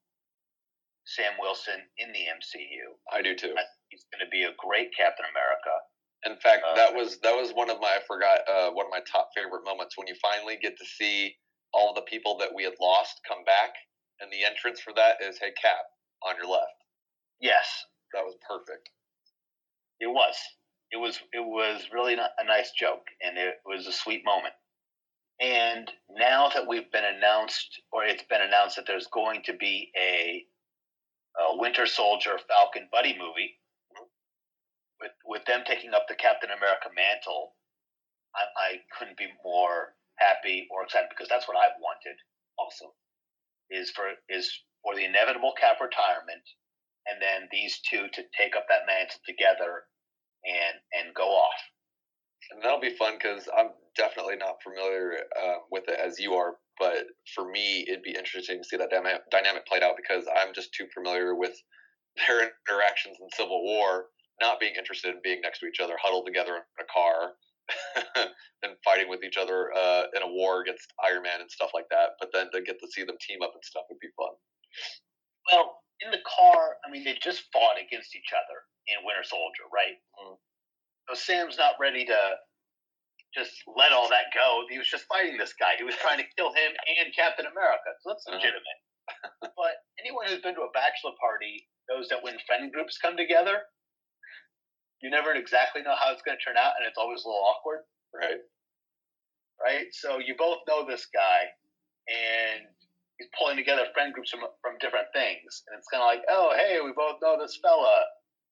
Sam Wilson in the M C U. I do too. I think he's going to be a great Captain America. In fact, uh, that was that was one of my I forgot uh, one of my top favorite moments when you finally get to see all the people that we had lost come back, and the entrance for that is, "Hey, Cap, on your left." Yes, that was perfect. It was. It was. It was really a nice joke, and it was a sweet moment. And now that we've been announced, or it's been announced that there's going to be a, a Winter Soldier Falcon buddy movie, mm-hmm. with with them taking up the Captain America mantle, I, I couldn't be more happy or excited because that's what I've wanted. Also, is for is for the inevitable Cap retirement, and then these two to take up that mantle together and and go off. And that'll be fun because I'm definitely not familiar uh, with it as you are, but for me, it'd be interesting to see that dyma- dynamic played out because I'm just too familiar with their interactions in Civil War, not being interested in being next to each other, huddled together in a car, and fighting with each other uh, in a war against Iron Man and stuff like that. But then to get to see them team up and stuff would be fun. Well, in the car, I mean, they just fought against each other in Winter Soldier, right? Mm. So Sam's not ready to just let all that go. He was just fighting this guy. He was trying to kill him and Captain America. So that's legitimate. Uh-huh. But anyone who's been to a bachelor party knows that when friend groups come together, you never exactly know how it's going to turn out, and it's always a little awkward. Right. Right? So you both know this guy, and he's pulling together friend groups from, from different things. And it's kind of like, oh, hey, we both know this fella.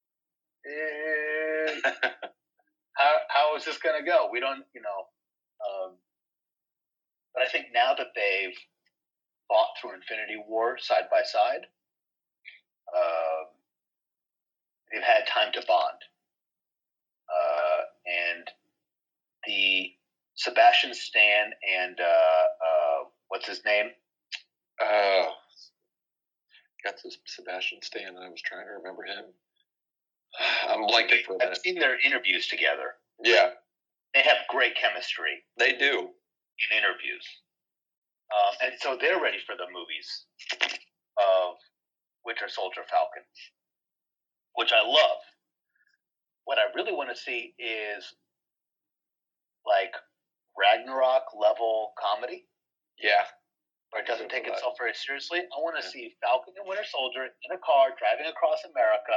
Eh, how how is this going to go? We don't, you know. Um, but I think now that they've fought through Infinity War side by side, uh, they've had time to bond. Uh, and the Sebastian Stan and uh, uh, what's his name? Uh, got this Sebastian Stan. I was trying to remember him. I'm blanking for a minute. I've seen their interviews together. Yeah. They have great chemistry. They do. In interviews. Um, and so they're ready for the movies of Winter Soldier Falcon, which I love. What I really want to see is like Ragnarok level comedy. Yeah. Where it doesn't take itself very seriously. I want to yeah. see Falcon and Winter Soldier in a car driving across America.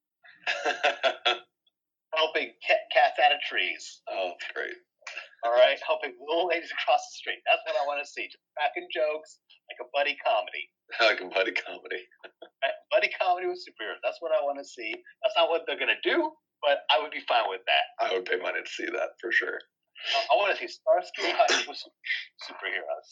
Helping cats out of trees. Oh, great. All right, helping little ladies across the street. That's what I want to see. Just cracking jokes like a buddy comedy. Like a buddy comedy. Buddy comedy with superheroes. That's what I want to see. That's not what they're going to do, but I would be fine with that. I would pay money to see that for sure. I, I want to see Starsky and Hutch with superheroes.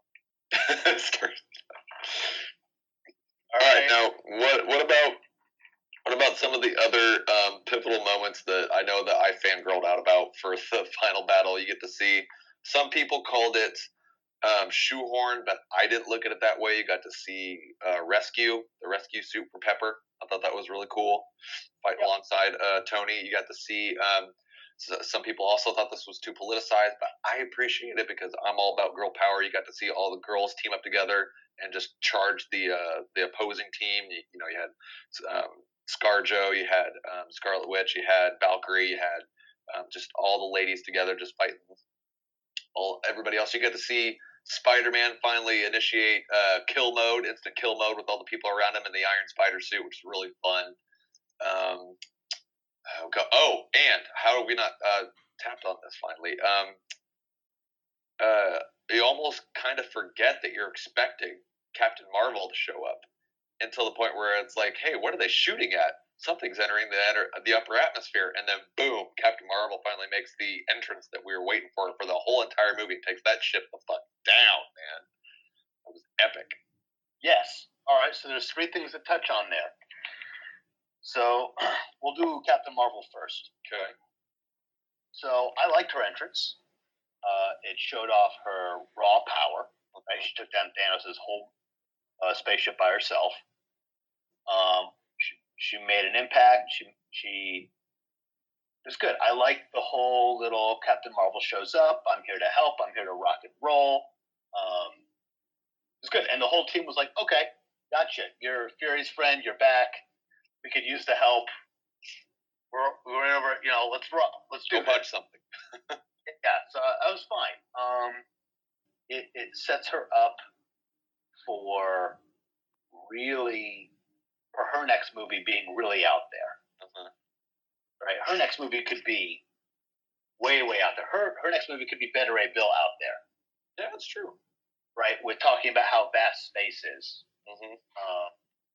All right, now what? What about? What about some of the other um, pivotal moments that I know that I fangirled out about for the final battle? You get to see some people called it um, shoehorn, but I didn't look at it that way. You got to see uh, rescue, the rescue suit for Pepper. I thought that was really cool. Fighting yep. alongside uh, Tony. You got to see um, some people also thought this was too politicized, but I appreciate it because I'm all about girl power. You got to see all the girls team up together and just charge the uh, the opposing team. You, you know, you had um, ScarJo, you had um, Scarlet Witch, you had Valkyrie, you had um, just all the ladies together just fighting all everybody else. You get to see Spider-Man finally initiate uh, kill mode, instant kill mode with all the people around him in the Iron Spider suit, which is really fun. Um, oh, and how have we not uh, tapped on this finally? Um, uh, you almost kind of forget that you're expecting Captain Marvel to show up until the point where it's like, hey, what are they shooting at? Something's entering the the upper atmosphere, and then boom, Captain Marvel finally makes the entrance that we were waiting for for the whole entire movie. Takes that ship the fuck down, man. It was epic. Yes. All right. So there's three things to touch on there. So we'll do Captain Marvel first. Okay. So I liked her entrance. Uh, it showed off her raw power. Right? She took down Thanos' whole uh, spaceship by herself. Um, she, she made an impact. She she it was good. I liked the whole little Captain Marvel shows up. I'm here to help. I'm here to rock and roll. Um, it was good, and the whole team was like, "Okay, gotcha. You're Fury's friend. You're back. We could use the help. We're we're over. You know, let's rock. Let's do Go punch something." Yeah, so that was fine. Um, it it sets her up for really for her next movie being really out there. Uh-huh. Right, her next movie could be way way out there. Her her next movie could be Better Ray Bill out there. Yeah, that's true. Right, we're talking about how vast space is. Mm-hmm. Uh,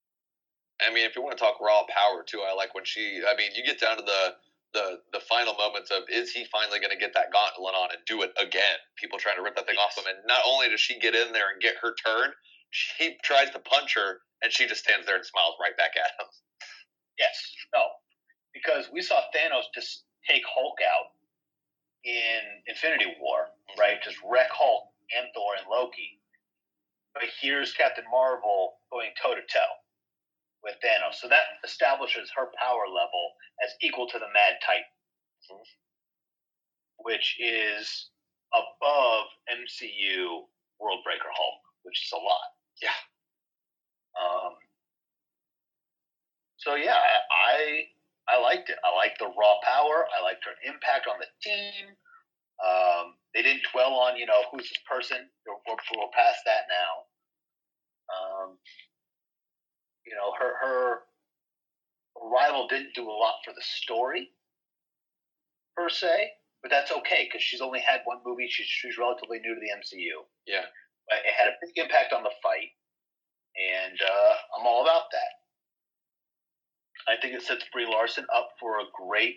I mean, if you want to talk raw power too, I like when she. I mean, you get down to the the the final moments of is he finally going to get that gauntlet on and do it again? People trying to rip that thing yes. off him, and not only does she get in there and get her turn, she tries to punch her, and she just stands there and smiles right back at him. Yes, no, because we saw Thanos just take Hulk out in Infinity War, mm-hmm. right? Just wreck Hulk and Thor and Loki. But here's Captain Marvel going toe to toe with Thanos. So that establishes her power level as equal to the Mad Titan, mm-hmm. which is above M C U Worldbreaker Hulk, which is a lot. Yeah. Um. So yeah, I I liked it. I liked the raw power. I liked her impact on the team. Um, they didn't dwell on, you know, who's this person. We're, we're past that now. Um, you know, her her rival didn't do a lot for the story, per se, but that's okay because she's only had one movie. She's, she's relatively new to the M C U. Yeah. But it had a big impact on the fight, and uh, I'm all about that. I think it sets Brie Larson up for a great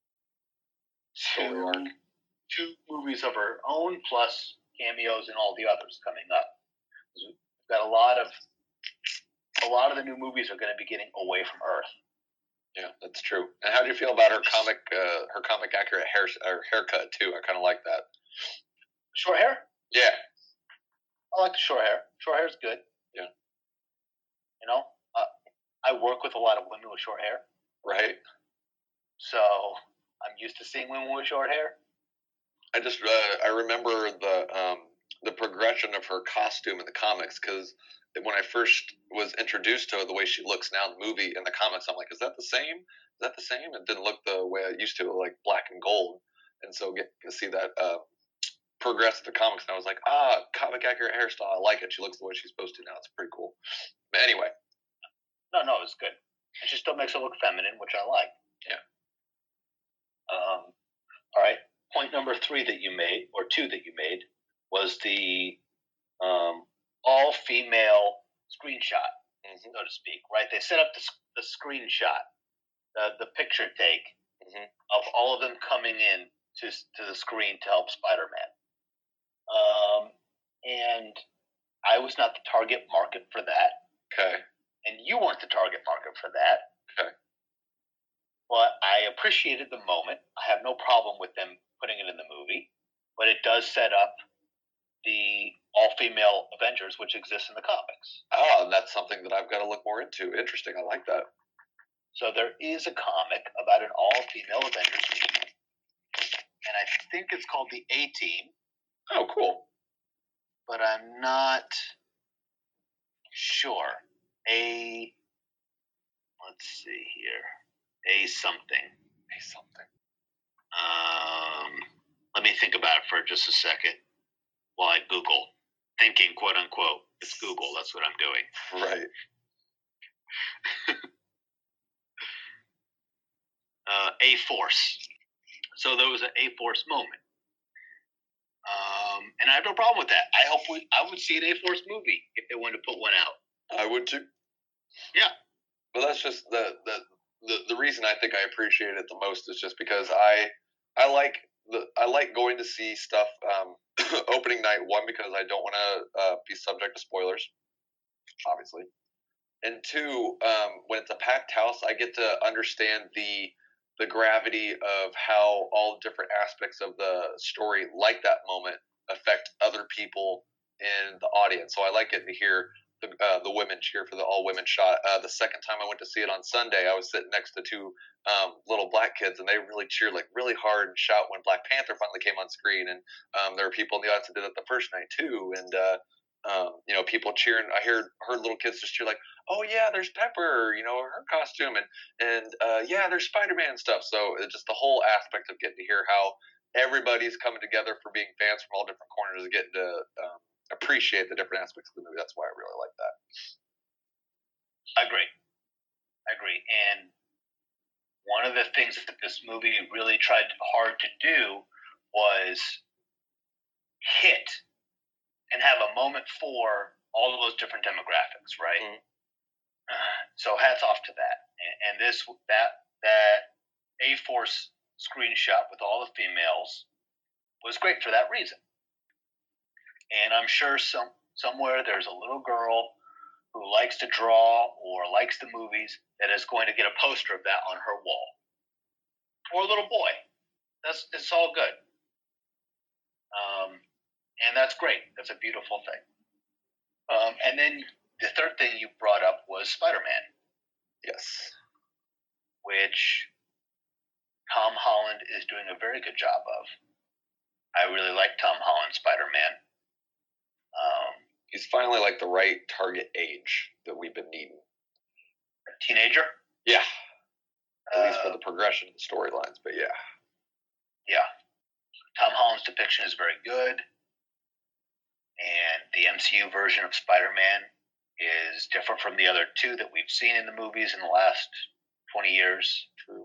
two, two movies of her own, plus cameos and all the others coming up. We've got a lot of a lot of the new movies are going to be getting away from Earth. Yeah, that's true. And how do you feel about her comic, uh, her comic accurate hair or haircut too? I kind of like that. Short hair? Yeah, I like the short hair. Short hair's good. Yeah. You know, uh, I work with a lot of women with short hair. Right. So I'm used to seeing women with short hair. I just uh, I remember the um, the progression of her costume in the comics because when I first was introduced to her, the way she looks now in the movie, in the comics, I'm like, is that the same? Is that the same? It didn't look the way I used to, like black and gold. And so getting to see that uh, progress in the comics, and I was like, ah, comic accurate hairstyle. I like it. She looks the way she's supposed to now. It's pretty cool. But anyway. No, no, it's good. And she still makes her look feminine, which I like. Yeah. Um. All right. Point number three that you made, or two that you made, was the um, all-female screenshot, mm-hmm. so to speak, right? They set up the, the screenshot, the, the picture take mm-hmm. of all of them coming in to, to the screen to help Spider-Man. Um, and I was not the target market for that. Okay. And you weren't the target market for that. Okay. But I appreciated the moment. I have no problem with them putting it in the movie, but it does set up the all-female Avengers, which exists in the comics. Oh, that's something that I've got to look more into. Interesting. I like that. So there is a comic about an all-female Avengers team, and I think it's called the A-Team. Oh, cool. But I'm not sure. A, let's see here. A something. A something. Um, let me think about it for just a second while I Google. Thinking, quote unquote. It's Google. That's what I'm doing. Right. uh, A-Force. So there was an A-Force moment. Um, and I have no problem with that. I hope we, I would see an A-Force movie if they wanted to put one out. I would too. Yeah. But that's just the, the the the reason I think I appreciate it the most is just because I I like the I like going to see stuff um, opening night. One, because I don't want to uh, be subject to spoilers, obviously, and two, um, when it's a packed house, I get to understand the the gravity of how all different aspects of the story, like that moment, affect other people in the audience. So I like it to hear the, uh, the women cheer for the all women shot. Uh, the second time I went to see it on Sunday, I was sitting next to two um, little black kids, and they really cheered like really hard and shout when Black Panther finally came on screen. And um, there were people in the audience that did it the first night too. And uh, um, you know, people cheering. I heard heard little kids just cheer like, "Oh yeah, there's Pepper," you know, her costume, and and uh, yeah, there's Spider-Man stuff. So it's just the whole aspect of getting to hear how everybody's coming together for being fans from all different corners, getting to um, appreciate the different aspects of the movie. That's why I really like that. I agree. I agree. And one of the things that this movie really tried hard to do was hit and have a moment for all of those different demographics, right? Mm-hmm. Uh, so hats off to that. And, and this that that A-Force screenshot with all the females was great for that reason. And I'm sure some somewhere there's a little girl who likes to draw or likes the movies that is going to get a poster of that on her wall. Or a little boy. That's it's all good. Um, and that's great. That's a beautiful thing. Um, and then the third thing you brought up was Spider-Man. Yes. Which Tom Holland is doing a very good job of. I really like Tom Holland's Spider-Man. Um, He's finally like the right target age that we've been needing. A teenager? Yeah. At uh, least for the progression of the storylines, but yeah. Yeah. Tom Holland's depiction is very good. And the M C U version of Spider-Man is different from the other two that we've seen in the movies in the last twenty years. True.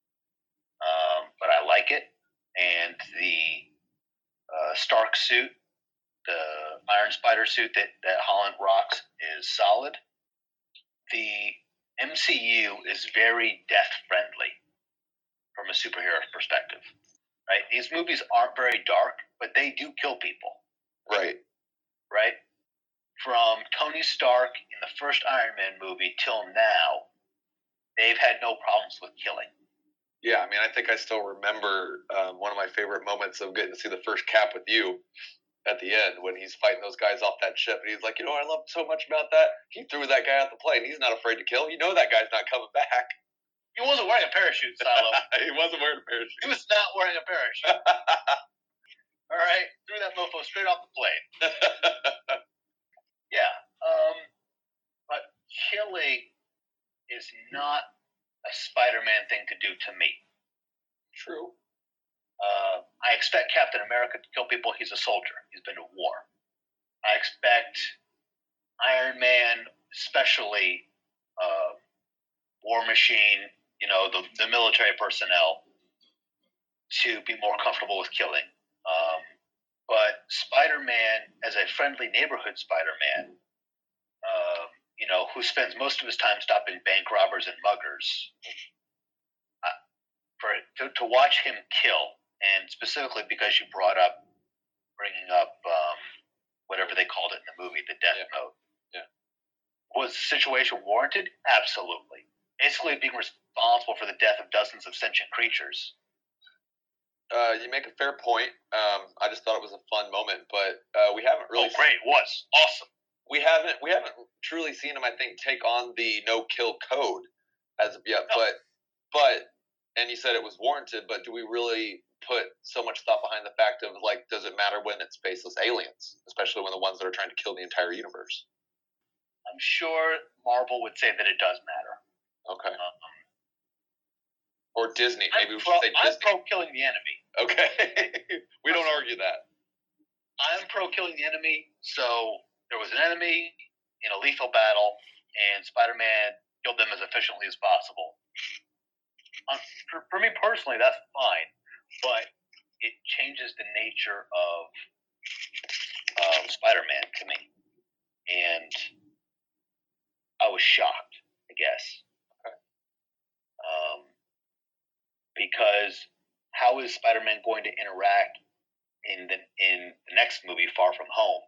Um, but I like it. And the uh, Stark suit, the Iron Spider suit that, that Holland rocks is solid. The M C U is very death-friendly from a superhero perspective. Right? These movies aren't very dark, but they do kill people. Right. Right? From Tony Stark in the first Iron Man movie till now, they've had no problems with killing. Yeah, I mean, I think I still remember um, one of my favorite moments of getting to see the first Cap with you at the end when he's fighting those guys off that ship. And he's like, you know what I love so much about that? He threw that guy out the plane. He's not afraid to kill. You know that guy's not coming back. He wasn't wearing a parachute, Silo. He wasn't wearing a parachute. He was not wearing a parachute. All right? Threw that mofo straight off the plane. Yeah. Um, but killing is not a Spider-Man thing to do to me. True. Uh, I expect Captain America to kill people. He's a soldier. He's been to war. I expect Iron Man, especially uh, War Machine, you know, the, the military personnel, to be more comfortable with killing. Um, but Spider-Man, as a friendly neighborhood Spider-Man, uh, you know, who spends most of his time stopping bank robbers and muggers, uh, for to, to watch him kill, and specifically because you brought up bringing up um, whatever they called it in the movie, the death yeah. mode. Yeah. Was the situation warranted? Absolutely. Basically being responsible for the death of dozens of sentient creatures. Uh, you make a fair point. Um, I just thought it was a fun moment, but uh, we haven't really. Oh, great! It was awesome. We haven't we haven't truly seen him, I think, take on the no kill code as of yet. No. But but and you said it was warranted, but do we really put so much thought behind the fact of, like, does it matter when it's faceless aliens, especially when the ones that are trying to kill the entire universe? I'm sure Marvel would say that it does matter. Okay. Um, or Disney. Maybe I'm we pro, should say I'm Disney. pro killing the enemy. Okay. We don't argue that. I'm pro killing the enemy, so there was an enemy in a lethal battle, and Spider-Man killed them as efficiently as possible. Um, for, for me personally, that's fine, but it changes the nature of um, Spider-Man to me, and I was shocked, I guess, okay. um, because how is Spider-Man going to interact in the in the next movie, Far From Home,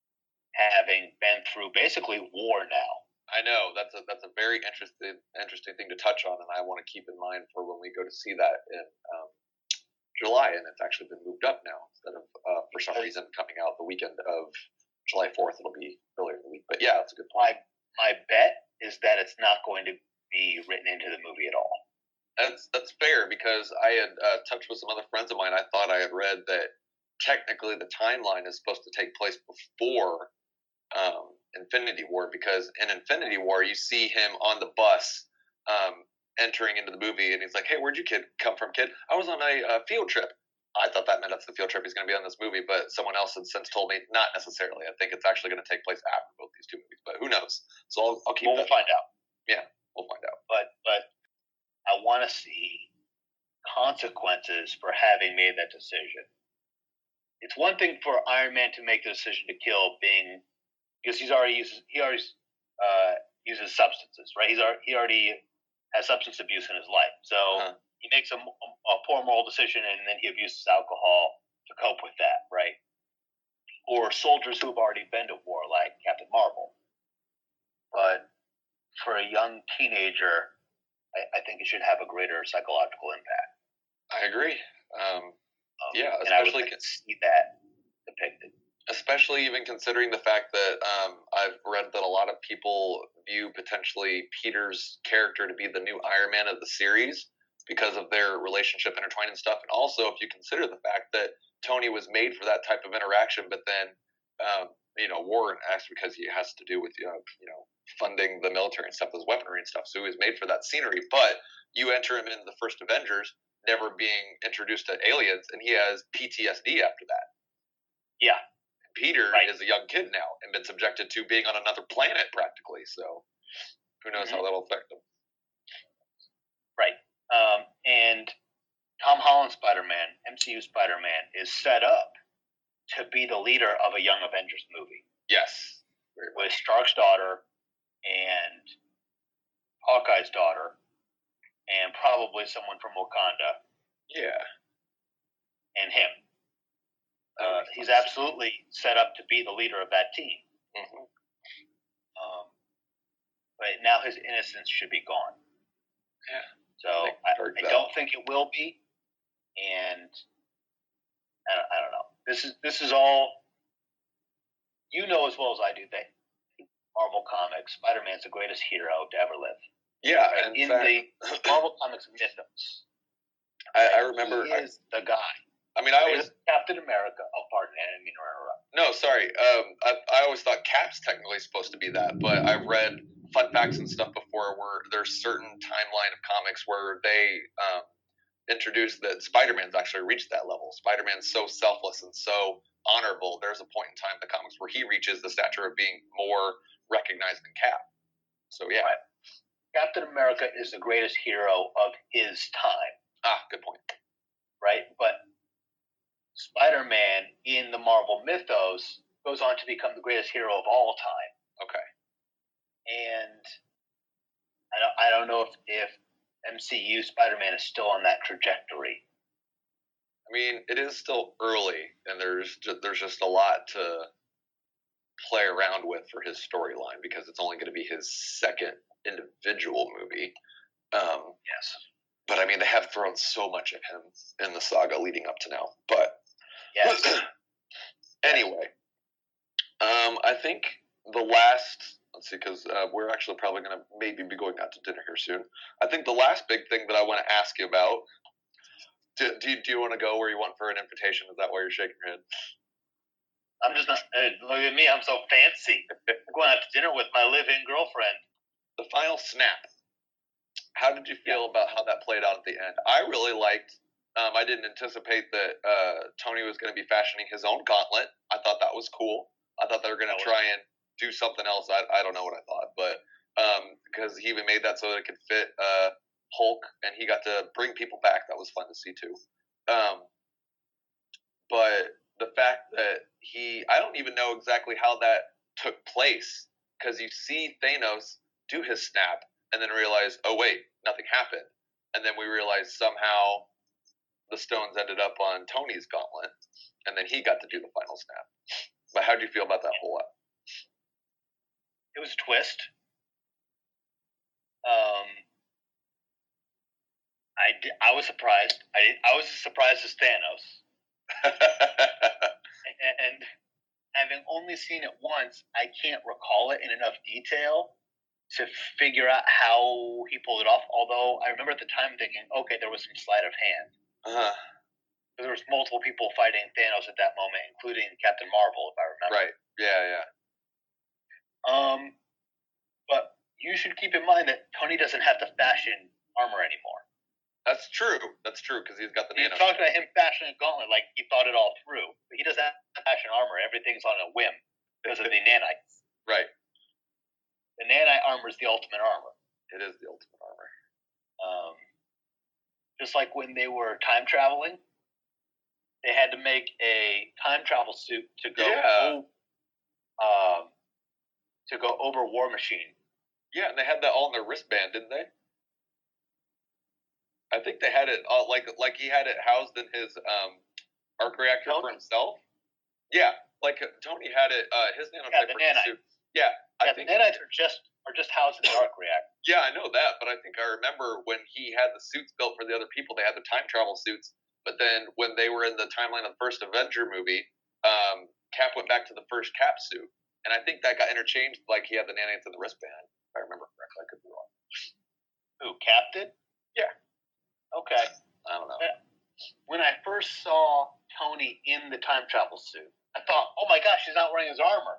having been through basically war now? I know that's a that's a very interesting interesting thing to touch on, and I want to keep in mind for when we go to see that in um, July, and it's actually been moved up now instead of uh, for some reason coming out the weekend of July fourth. It'll be earlier in the week, but yeah, that's a good point. My my bet is that it's not going to be written into the movie at all. That's that's fair, because I had uh, touched with some other friends of mine. I thought I had read that technically the timeline is supposed to take place before um, Infinity War, because in Infinity War you see him on the bus um, entering into the movie, and he's like, "Hey, where'd you kid come from, kid? I was on a uh, field trip." I thought that meant that's the field trip he's going to be on this movie, but someone else had since told me not necessarily. I think it's actually going to take place after both these two movies, but who knows? So I'll, I'll keep. Well, we'll find out. Yeah, we'll find out. But but I want to see consequences for having made that decision. It's one thing for Iron Man to make the decision to kill Bing, because he's already uses he already uh, uses substances, right? He's already, he already has substance abuse in his life, so uh-huh. he makes a, a poor moral decision, and then he abuses alcohol to cope with that, right? Or soldiers who have already been to war, like Captain Marvel. But for a young teenager, I, I think it should have a greater psychological impact. I agree. Um, um, yeah, and I would like to see that depicted. Especially even considering the fact that um, I've read that a lot of people view potentially Peter's character to be the new Iron Man of the series because of their relationship intertwined and stuff. And also, if you consider the fact that Tony was made for that type of interaction, but then, um, you know, Warren acts because he has to do with, you know, you know, funding the military and stuff, with weaponry and stuff. So he was made for that scenery. But you enter him in the first Avengers, never being introduced to aliens, and he has P T S D after that. Yeah. Peter right. is a young kid now and been subjected to being on another planet practically. So who knows mm-hmm. how that'll affect him. Right. Um, and Tom Holland's Spider-Man, M C U Spider-Man, is set up to be the leader of a Young Avengers movie. Yes. With Stark's daughter and Hawkeye's daughter and probably someone from Wakanda. Yeah. And him. Uh, he's absolutely set up to be the leader of that team. Mm-hmm. Um, but now his innocence should be gone. Yeah. So I, I, I don't think it will be, and I don't, I don't know. This is this is all you know as well as I do that Marvel Comics, Spider-Man's the greatest hero to ever live. Yeah, right? in, in fact, the Marvel Comics mythos, I, I remember he is I, the guy. I mean, I always Captain America. Oh, pardon, I didn't mean to interrupt. No, sorry. Um, I, I always thought Cap's technically supposed to be that, but I've read fun facts and stuff before where there's certain timeline of comics where they um, introduce that Spider-Man's actually reached that level. Spider-Man's so selfless and so honorable. There's a point in time in the comics where he reaches the stature of being more recognized than Cap. So yeah, right. Captain America is the greatest hero of his time. Ah, good point. Right, but Spider-Man in the Marvel mythos goes on to become the greatest hero of all time. Okay. And I don't, I don't know if, if M C U Spider-Man is still on that trajectory. I mean, it is still early, and there's just, there's just a lot to play around with for his storyline because it's only going to be his second individual movie. Um, yes. But, I mean, they have thrown so much at him in the saga leading up to now. But yes. Anyway, um, I think the last, let's see, because uh, we're actually probably going to maybe be going out to dinner here soon. I think the last big thing that I want to ask you about Do, do, you, do you want to go where you want for an invitation? Is that why you're shaking your head? I'm just not. Hey, look at me. I'm so fancy. I'm going out to dinner with my live-in girlfriend. The final snap. How did you feel yeah. about how that played out at the end? I really liked. Um, I didn't anticipate that uh, Tony was going to be fashioning his own gauntlet. I thought that was cool. I thought they were going to try and do something else. I, I don't know what I thought, but um, because he even made that so that it could fit uh, Hulk, and he got to bring people back. That was fun to see too. Um, but the fact that he, I don't even know exactly how that took place, because you see Thanos do his snap and then realize, oh wait, nothing happened, and then we realize somehow the stones ended up on Tony's gauntlet, and then he got to do the final snap. But how do you feel about that whole lot? It was a twist. Um, I, I was surprised. I I was as surprised as Thanos. and, and having only seen it once, I can't recall it in enough detail to figure out how he pulled it off. Although I remember at the time thinking, okay, there was some sleight of hand. Uh-huh. There was multiple people fighting Thanos at that moment, including Captain Marvel, if I remember. Right. Yeah, yeah. Um, but you should keep in mind that Tony doesn't have to fashion armor anymore. That's true. That's true, because he's got the nano. He's talking about him fashioning a gauntlet like he thought it all through. But he doesn't have to fashion armor. Everything's on a whim because of the nanites. Right. The nanite armor is the ultimate armor. It is the ultimate armor. Um, just like when they were time traveling, they had to make a time travel suit to go yeah. o- um, to go over War Machine. Yeah, and they had that all in their wristband, didn't they? I think they had it all, like like he had it housed in his um, arc reactor Tony? for himself. Yeah, like Tony had it. Uh, his nanotype yeah, suit. Yeah, I yeah, think the nanites are just are just housed in the arc reactor. Yeah, I know that, but I think I remember when he had the suits built for the other people, they had the time travel suits. But then when they were in the timeline of the first Avenger movie, um, Cap went back to the first Cap suit, and I think that got interchanged. Like he had the nanites in the wristband. If I remember correctly, I could be wrong. Who, Cap did? Yeah. Okay. I don't know. When I first saw Tony in the time travel suit, I thought, "Oh my gosh, he's not wearing his armor."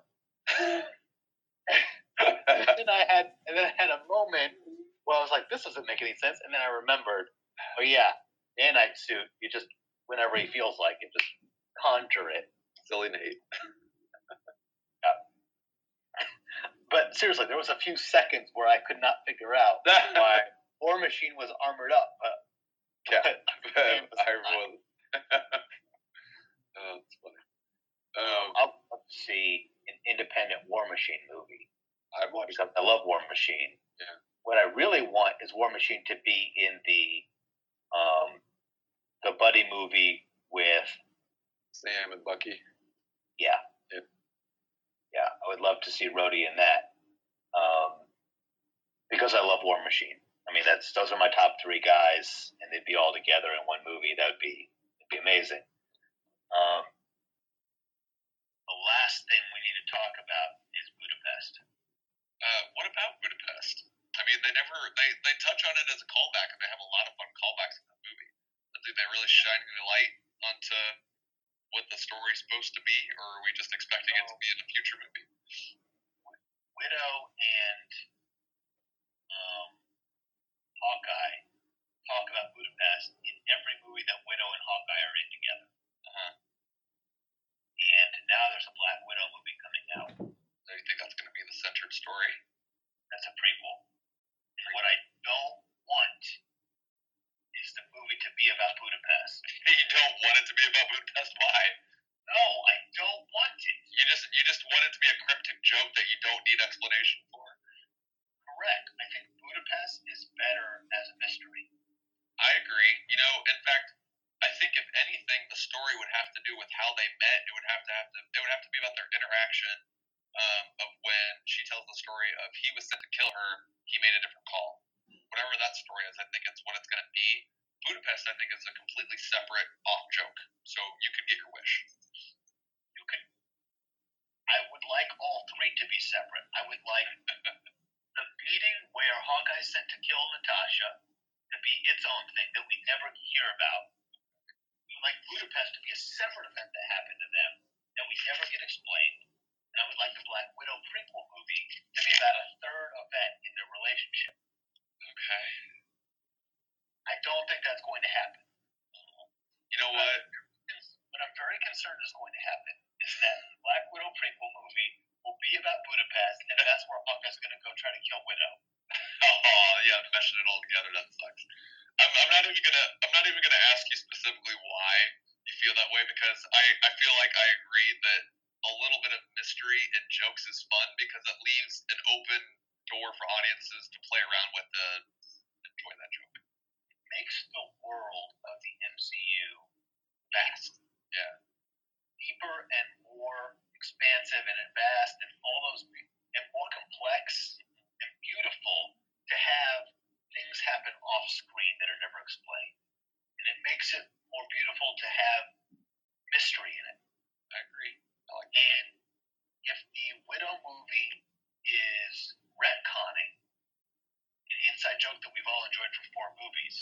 and then I had, and then I had a moment where I was like, "This doesn't make any sense." And then I remembered, "Oh yeah, nanite suit. You just whenever he feels like it, just conjure it." Silly Nate. Yeah. But seriously, there was a few seconds where I could not figure out why War Machine was armored up. But Yeah, I was. Oh, that's funny. Um, I'll, I'll see an independent War Machine movie. I've watched. Because I love War Machine. Yeah. What I really want is War Machine to be in the, um, the buddy movie with Sam and Bucky. Yeah. Yeah. Yeah, I would love to see Rhodey in that. Um, because I love War Machine. I mean, that's those are my top three guys, and they'd be all together in one movie. That would be it'd be amazing. Um, the last thing we need to talk about is Budapest. Uh, what about Budapest? I mean, they never they, they touch on it as a callback, and they have a lot of fun callbacks in the movie. I think they really shine a light onto what the story's supposed to be, or are we just expecting it to be in a future movie? Widow and um. Hawkeye talk about Budapest in every movie that Widow and Hawkeye are in together. Uh-huh. And now there's a Black Widow movie coming out. So you think that's going to be the centered story? That's a prequel. And what I don't want is the movie to be about Budapest. You don't want it to be about Budapest? Why? No, I don't want it. You just you just want it to be a cryptic joke that you don't need explanation for. Correct. I think Budapest is better as a mystery. I agree. You know, in fact, I think if anything, the story would have to do with how they met. It would have to have to. It would have to be about their interaction um, of when she tells the story of he was sent to kill her. He made a different call. Whatever that story is, I think it's what it's going to be. Budapest, I think, is a completely separate off joke. So you could get your wish. You could. I would like all three to be separate. I would like. The meeting where Hawkeye's sent to kill Natasha to be its own thing that we never hear about. We would like Budapest to be a separate event that happened to them that we never get explained. And I would like the Black Widow prequel movie to be about a third event in their relationship. Okay. I don't think that's going to happen. You know what? What I'm very concerned is going to happen is that the Black Widow prequel movie will be about Budapest, and that's where Hawkeye's going to go try to kill Widow. Oh yeah, meshing it all together, that sucks. I'm, I'm not even gonna I'm not even gonna ask you specifically why you feel that way, because I, I feel like I agree that a little bit of mystery and jokes is fun because it leaves an open door for audiences to play around with and enjoy that joke. It makes the world of the M C U vast. Yeah. Deeper and more expansive and vast and all those and more complex and beautiful to have things happen off screen that are never explained. And it makes it more beautiful to have mystery in it. I agree. I like that. And if the Widow movie is retconning an inside joke that we've all enjoyed for four movies,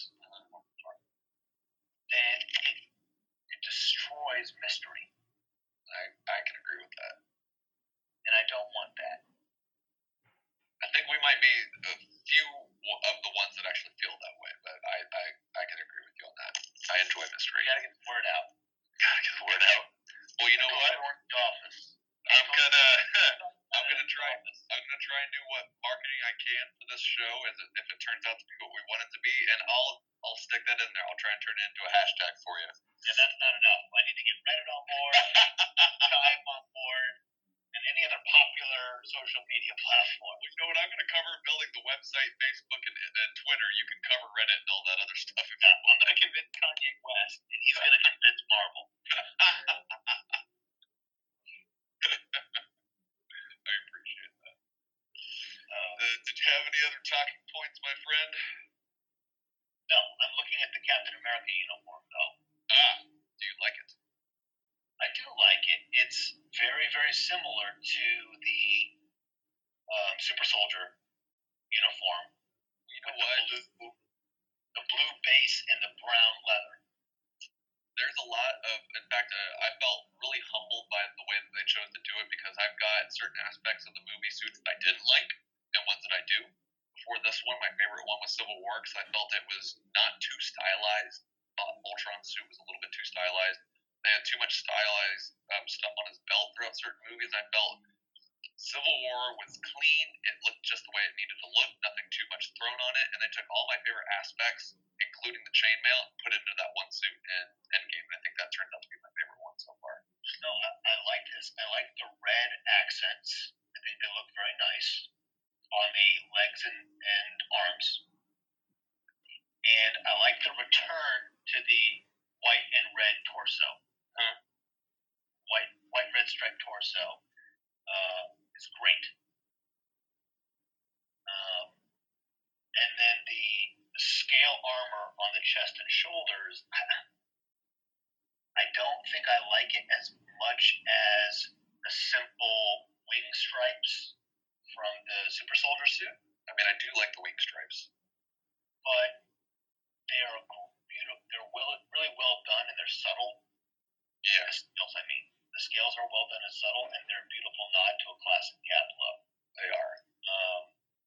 then it, it destroys mystery. I, I can agree with that. And I don't want that. I think we might be a few of the ones that actually feel that way, but I, I, I can agree with you on that. I enjoy mystery. You gotta get the word out. Gotta get the word out. Well, you know Go what? to the office. I'm gonna I'm gonna try I'm gonna try and do what marketing I can for this show, as it, if it turns out to be what we want it to be, and I'll I'll stick that in there. I'll try and turn it into a hashtag for you. And that's not enough. I need to get Reddit on board, Skype on board, and any other popular social media platform. You know what? I'm gonna cover building the website, Facebook, and, and Twitter. You can cover Reddit and all that other stuff. If yeah, I'm gonna convince Kanye West, and he's gonna convince Marvel. I appreciate that. Um, Uh, did you have any other talking points, my friend? no, I'm looking at the Captain America uniform, though. Ah, do you like it? I do like it. It's very, very similar to the um, Super Soldier uniform. You know with what? The blue, the blue base and the brown leather. There's a lot of, in fact, uh, I felt really humbled by the way that they chose to do it, because I've got certain aspects of the movie suits that I didn't like and ones that I do. Before this one, my favorite one was Civil War, because I felt it was not too stylized. I thought Ultron's suit was a little bit too stylized. They had too much stylized um, stuff on his belt throughout certain movies. I felt Civil War was clean. It looked just the way it needed to look. Nothing too much thrown on it. And they took all my favorite aspects, including the chainmail, and put it into that one suit in Endgame. And I think that turned out to be my favorite one so far. No, I, I like this. I like the red accents. I think they look very nice on the legs and, and arms. And I like the return to the white and red torso. Huh? White, white, red striped torso uh, is great. Um, and then the, the scale armor on the chest and shoulders, I, I don't think I like it as much as the simple wing stripes from the Super Soldier suit. I mean, I do like the wing stripes. But they are beautiful. They're well, really well done, and they're subtle. Yeah. The scales, I mean, the scales are well done and subtle, and they're a beautiful nod to a classic Cap look. They are. Um,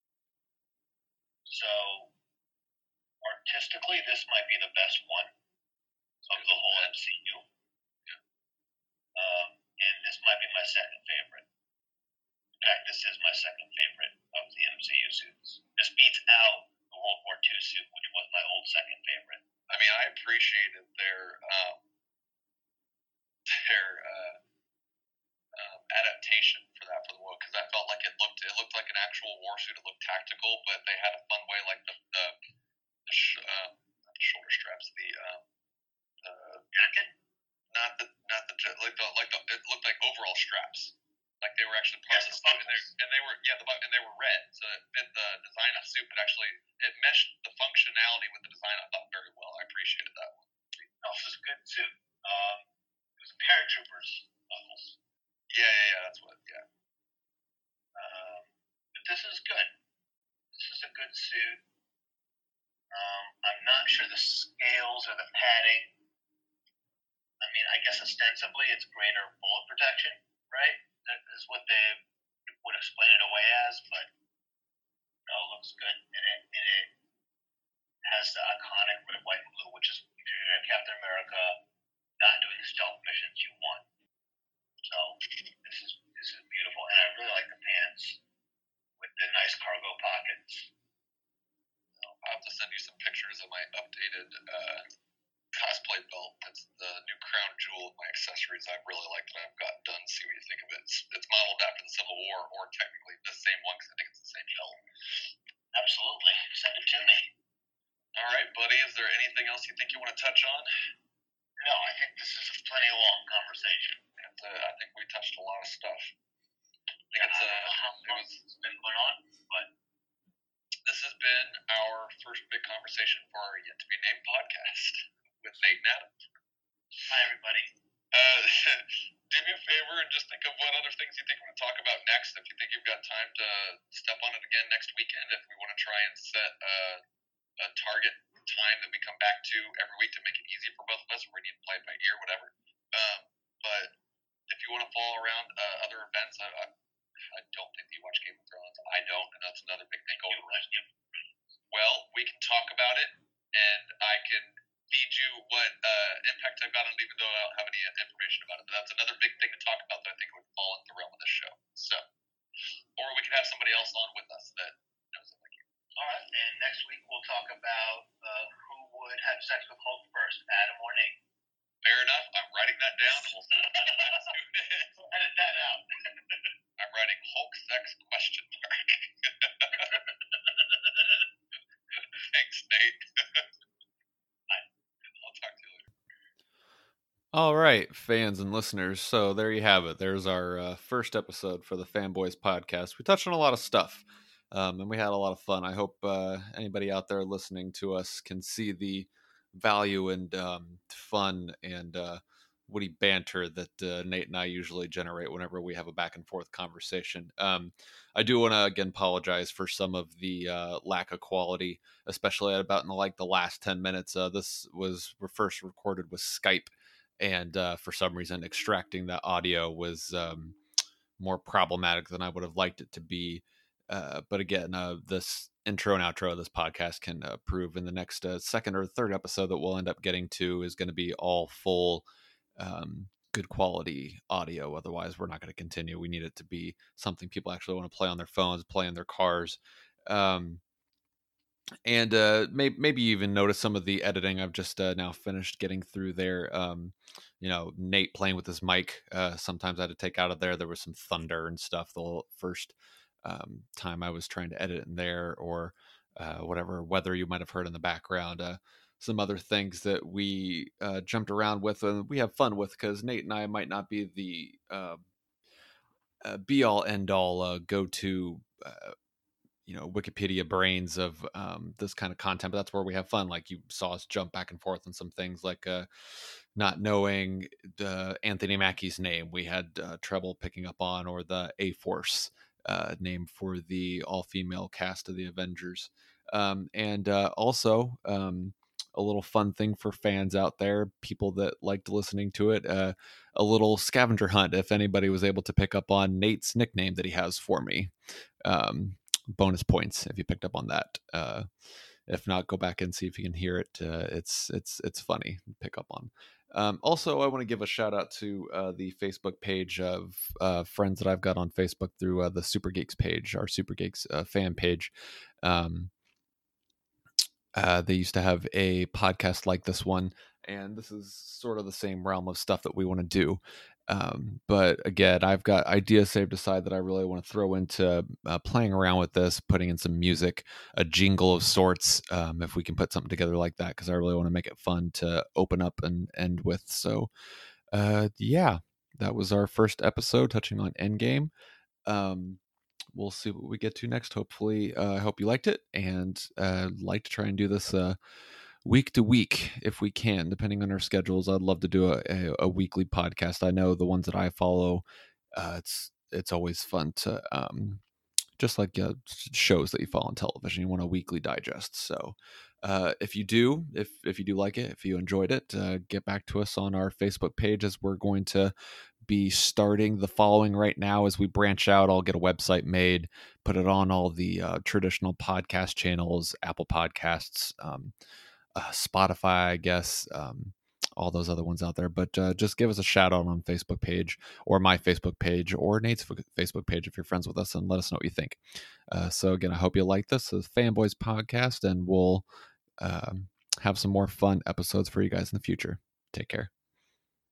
so, artistically, this might be the best one of the whole M C U. Yeah. Um, and this might be my second favorite. In fact, this is my second favorite of the M C U suits. This beats out the World War Two suit, which was my old second favorite. I mean, I appreciated their um, their uh, um, adaptation for that for the world, because I felt like it looked it looked like an actual war suit. It looked tactical, but they had a fun way, like the the, the, sh- uh, not the shoulder straps, the um, the jacket, not the not the like the like the it looked like overall straps. Like they were actually part yes, of the suit, and they, and they were yeah, the and they were red, so it fit the design of the suit, but actually it meshed the functionality with the design. I thought very well. I appreciated that one. No, this is a good suit. Um, it was paratroopers buckles. Yeah, yeah, yeah. That's what. Yeah. Um, but this is good. This is a good suit. Um, I'm not sure the scales or the padding mean, I guess ostensibly it's greater bullet protection, right? That is what they would explain it away as, but no, it looks good. And it, and it has the iconic red, white, and blue, which is if you're in Captain America not doing stealth missions you want. So this is this is beautiful. And I really like the pants with the nice cargo pockets. So I'll have to send you some pictures of my updated uh, cosplay belt. That's the new crown jewel of my accessories. I really like that I've got done. See what you think of it. It's, it's modeled after the Civil War, or technically the same one because I think it's the same belt. Absolutely. Send it to me. All right, buddy. Is there anything else you think you want to touch on? No, I think this is a plenty long conversation. And, uh, I think we touched a lot of stuff. I think Yeah, it's, I don't know uh, how it long was, it's been going on, but this has been our first big conversation for our Yet to Be Named podcast with Nate and Adam. hi, everybody. Uh, do me a favor and just think of what other things you think we're going to talk about next. If you think you've got time to step on it again next weekend, if we want to try and set a, a target time that we come back to every week to make it easy for both of us, or we need to play it by ear, whatever. Um, but if you want to follow around uh, other events, I, I, I don't think you watch Game of Thrones. I don't, and that's another big thing going around. Well, we can talk about it, and I can feed you what uh, impact I've got on it, even though I don't have any information about it. But that's another big thing to talk about that I think would fall into the realm of this show. So, or we can have somebody else on with us that knows it like you. All right, and next week we'll talk about uh, who would have sex with Hulk first, Adam or Nate. Fair enough. I'm writing that down, and we'll see what happens to it. Edit that out. I'm writing Hulk sex question mark. Thanks, Nate. I'll talk to you later. All right, fans and listeners. So there you have it. There's our uh, first episode for the Fanboys podcast. We touched on a lot of stuff, um, and we had a lot of fun. I hope uh, anybody out there listening to us can see the value and um, fun and uh, witty banter that uh, Nate and I usually generate whenever we have a back and forth conversation. Um, I do want to again apologize for some of the uh, lack of quality, especially at about in the, like the last ten minutes. Uh, this was first recorded with Skype. And uh, for some reason, extracting that audio was um, more problematic than I would have liked it to be. Uh, but again, uh, this intro and outro of this podcast can uh, prove in the next uh, second or third episode that we'll end up getting to is going to be all full, um, good quality audio. Otherwise, we're not going to continue. We need it to be something people actually want to play on their phones, play in their cars. Um, and uh, maybe maybe you even notice some of the editing. I've just uh, now finished getting through there. Um, you know, Nate playing with his mic. Uh, sometimes I had to take out of there. There was some thunder and stuff the first um, time I was trying to edit in there, or uh, whatever weather you might have heard in the background. Uh, some other things that we uh, jumped around with and we have fun with, because Nate and I might not be the uh, uh, be all end all uh, go to. Uh, you know, Wikipedia brains of um, this kind of content, but that's where we have fun. Like you saw us jump back and forth on some things like uh, not knowing uh, Anthony Mackie's name. We had uh, trouble picking up on, or the A-Force uh, name for the all-female cast of the Avengers. Um, and uh, also um, a little fun thing for fans out there, people that liked listening to it, uh, a little scavenger hunt, if anybody was able to pick up on Nate's nickname that he has for me. Um, bonus points if you picked up on that. Uh, if not, go back and see if you can hear it. Uh, it's it's it's funny to pick up on. Um, also, I want to give a shout out to uh, the Facebook page of uh, friends that I've got on Facebook through uh, the Super Geeks page, our Super Geeks uh, fan page. Um, uh, they used to have a podcast like this one, and this is sort of the same realm of stuff that we want to do. Um, but again, I've got ideas saved aside that I really want to throw into uh, playing around with this, putting in some music, a jingle of sorts, um, if we can put something together like that, because I really want to make it fun to open up and end with. So, uh, yeah, that was our first episode touching on Endgame. Um, we'll see what we get to next. Hopefully, uh, I hope you liked it, and uh, like to try and do this uh, week to week if we can, depending on our schedules. I'd love to do a, a, a weekly podcast. I know the ones that I follow, uh, it's it's always fun to um, just like uh, shows that you follow on television. You want a weekly digest. So uh, if you do, if if you do like it, if you enjoyed it, uh, get back to us on our Facebook page, as we're going to be starting the following right now as we branch out. I'll get a website made, put it on all the uh, traditional podcast channels, Apple Podcasts, um, uh, Spotify, I guess, um, all those other ones out there. But uh, just give us a shout out on Facebook page, or my Facebook page, or Nate's Facebook page if you're friends with us, and let us know what you think. Uh, so again, I hope you like this. This is Fanboys Podcast, and we'll um, have some more fun episodes for you guys in the future. Take care.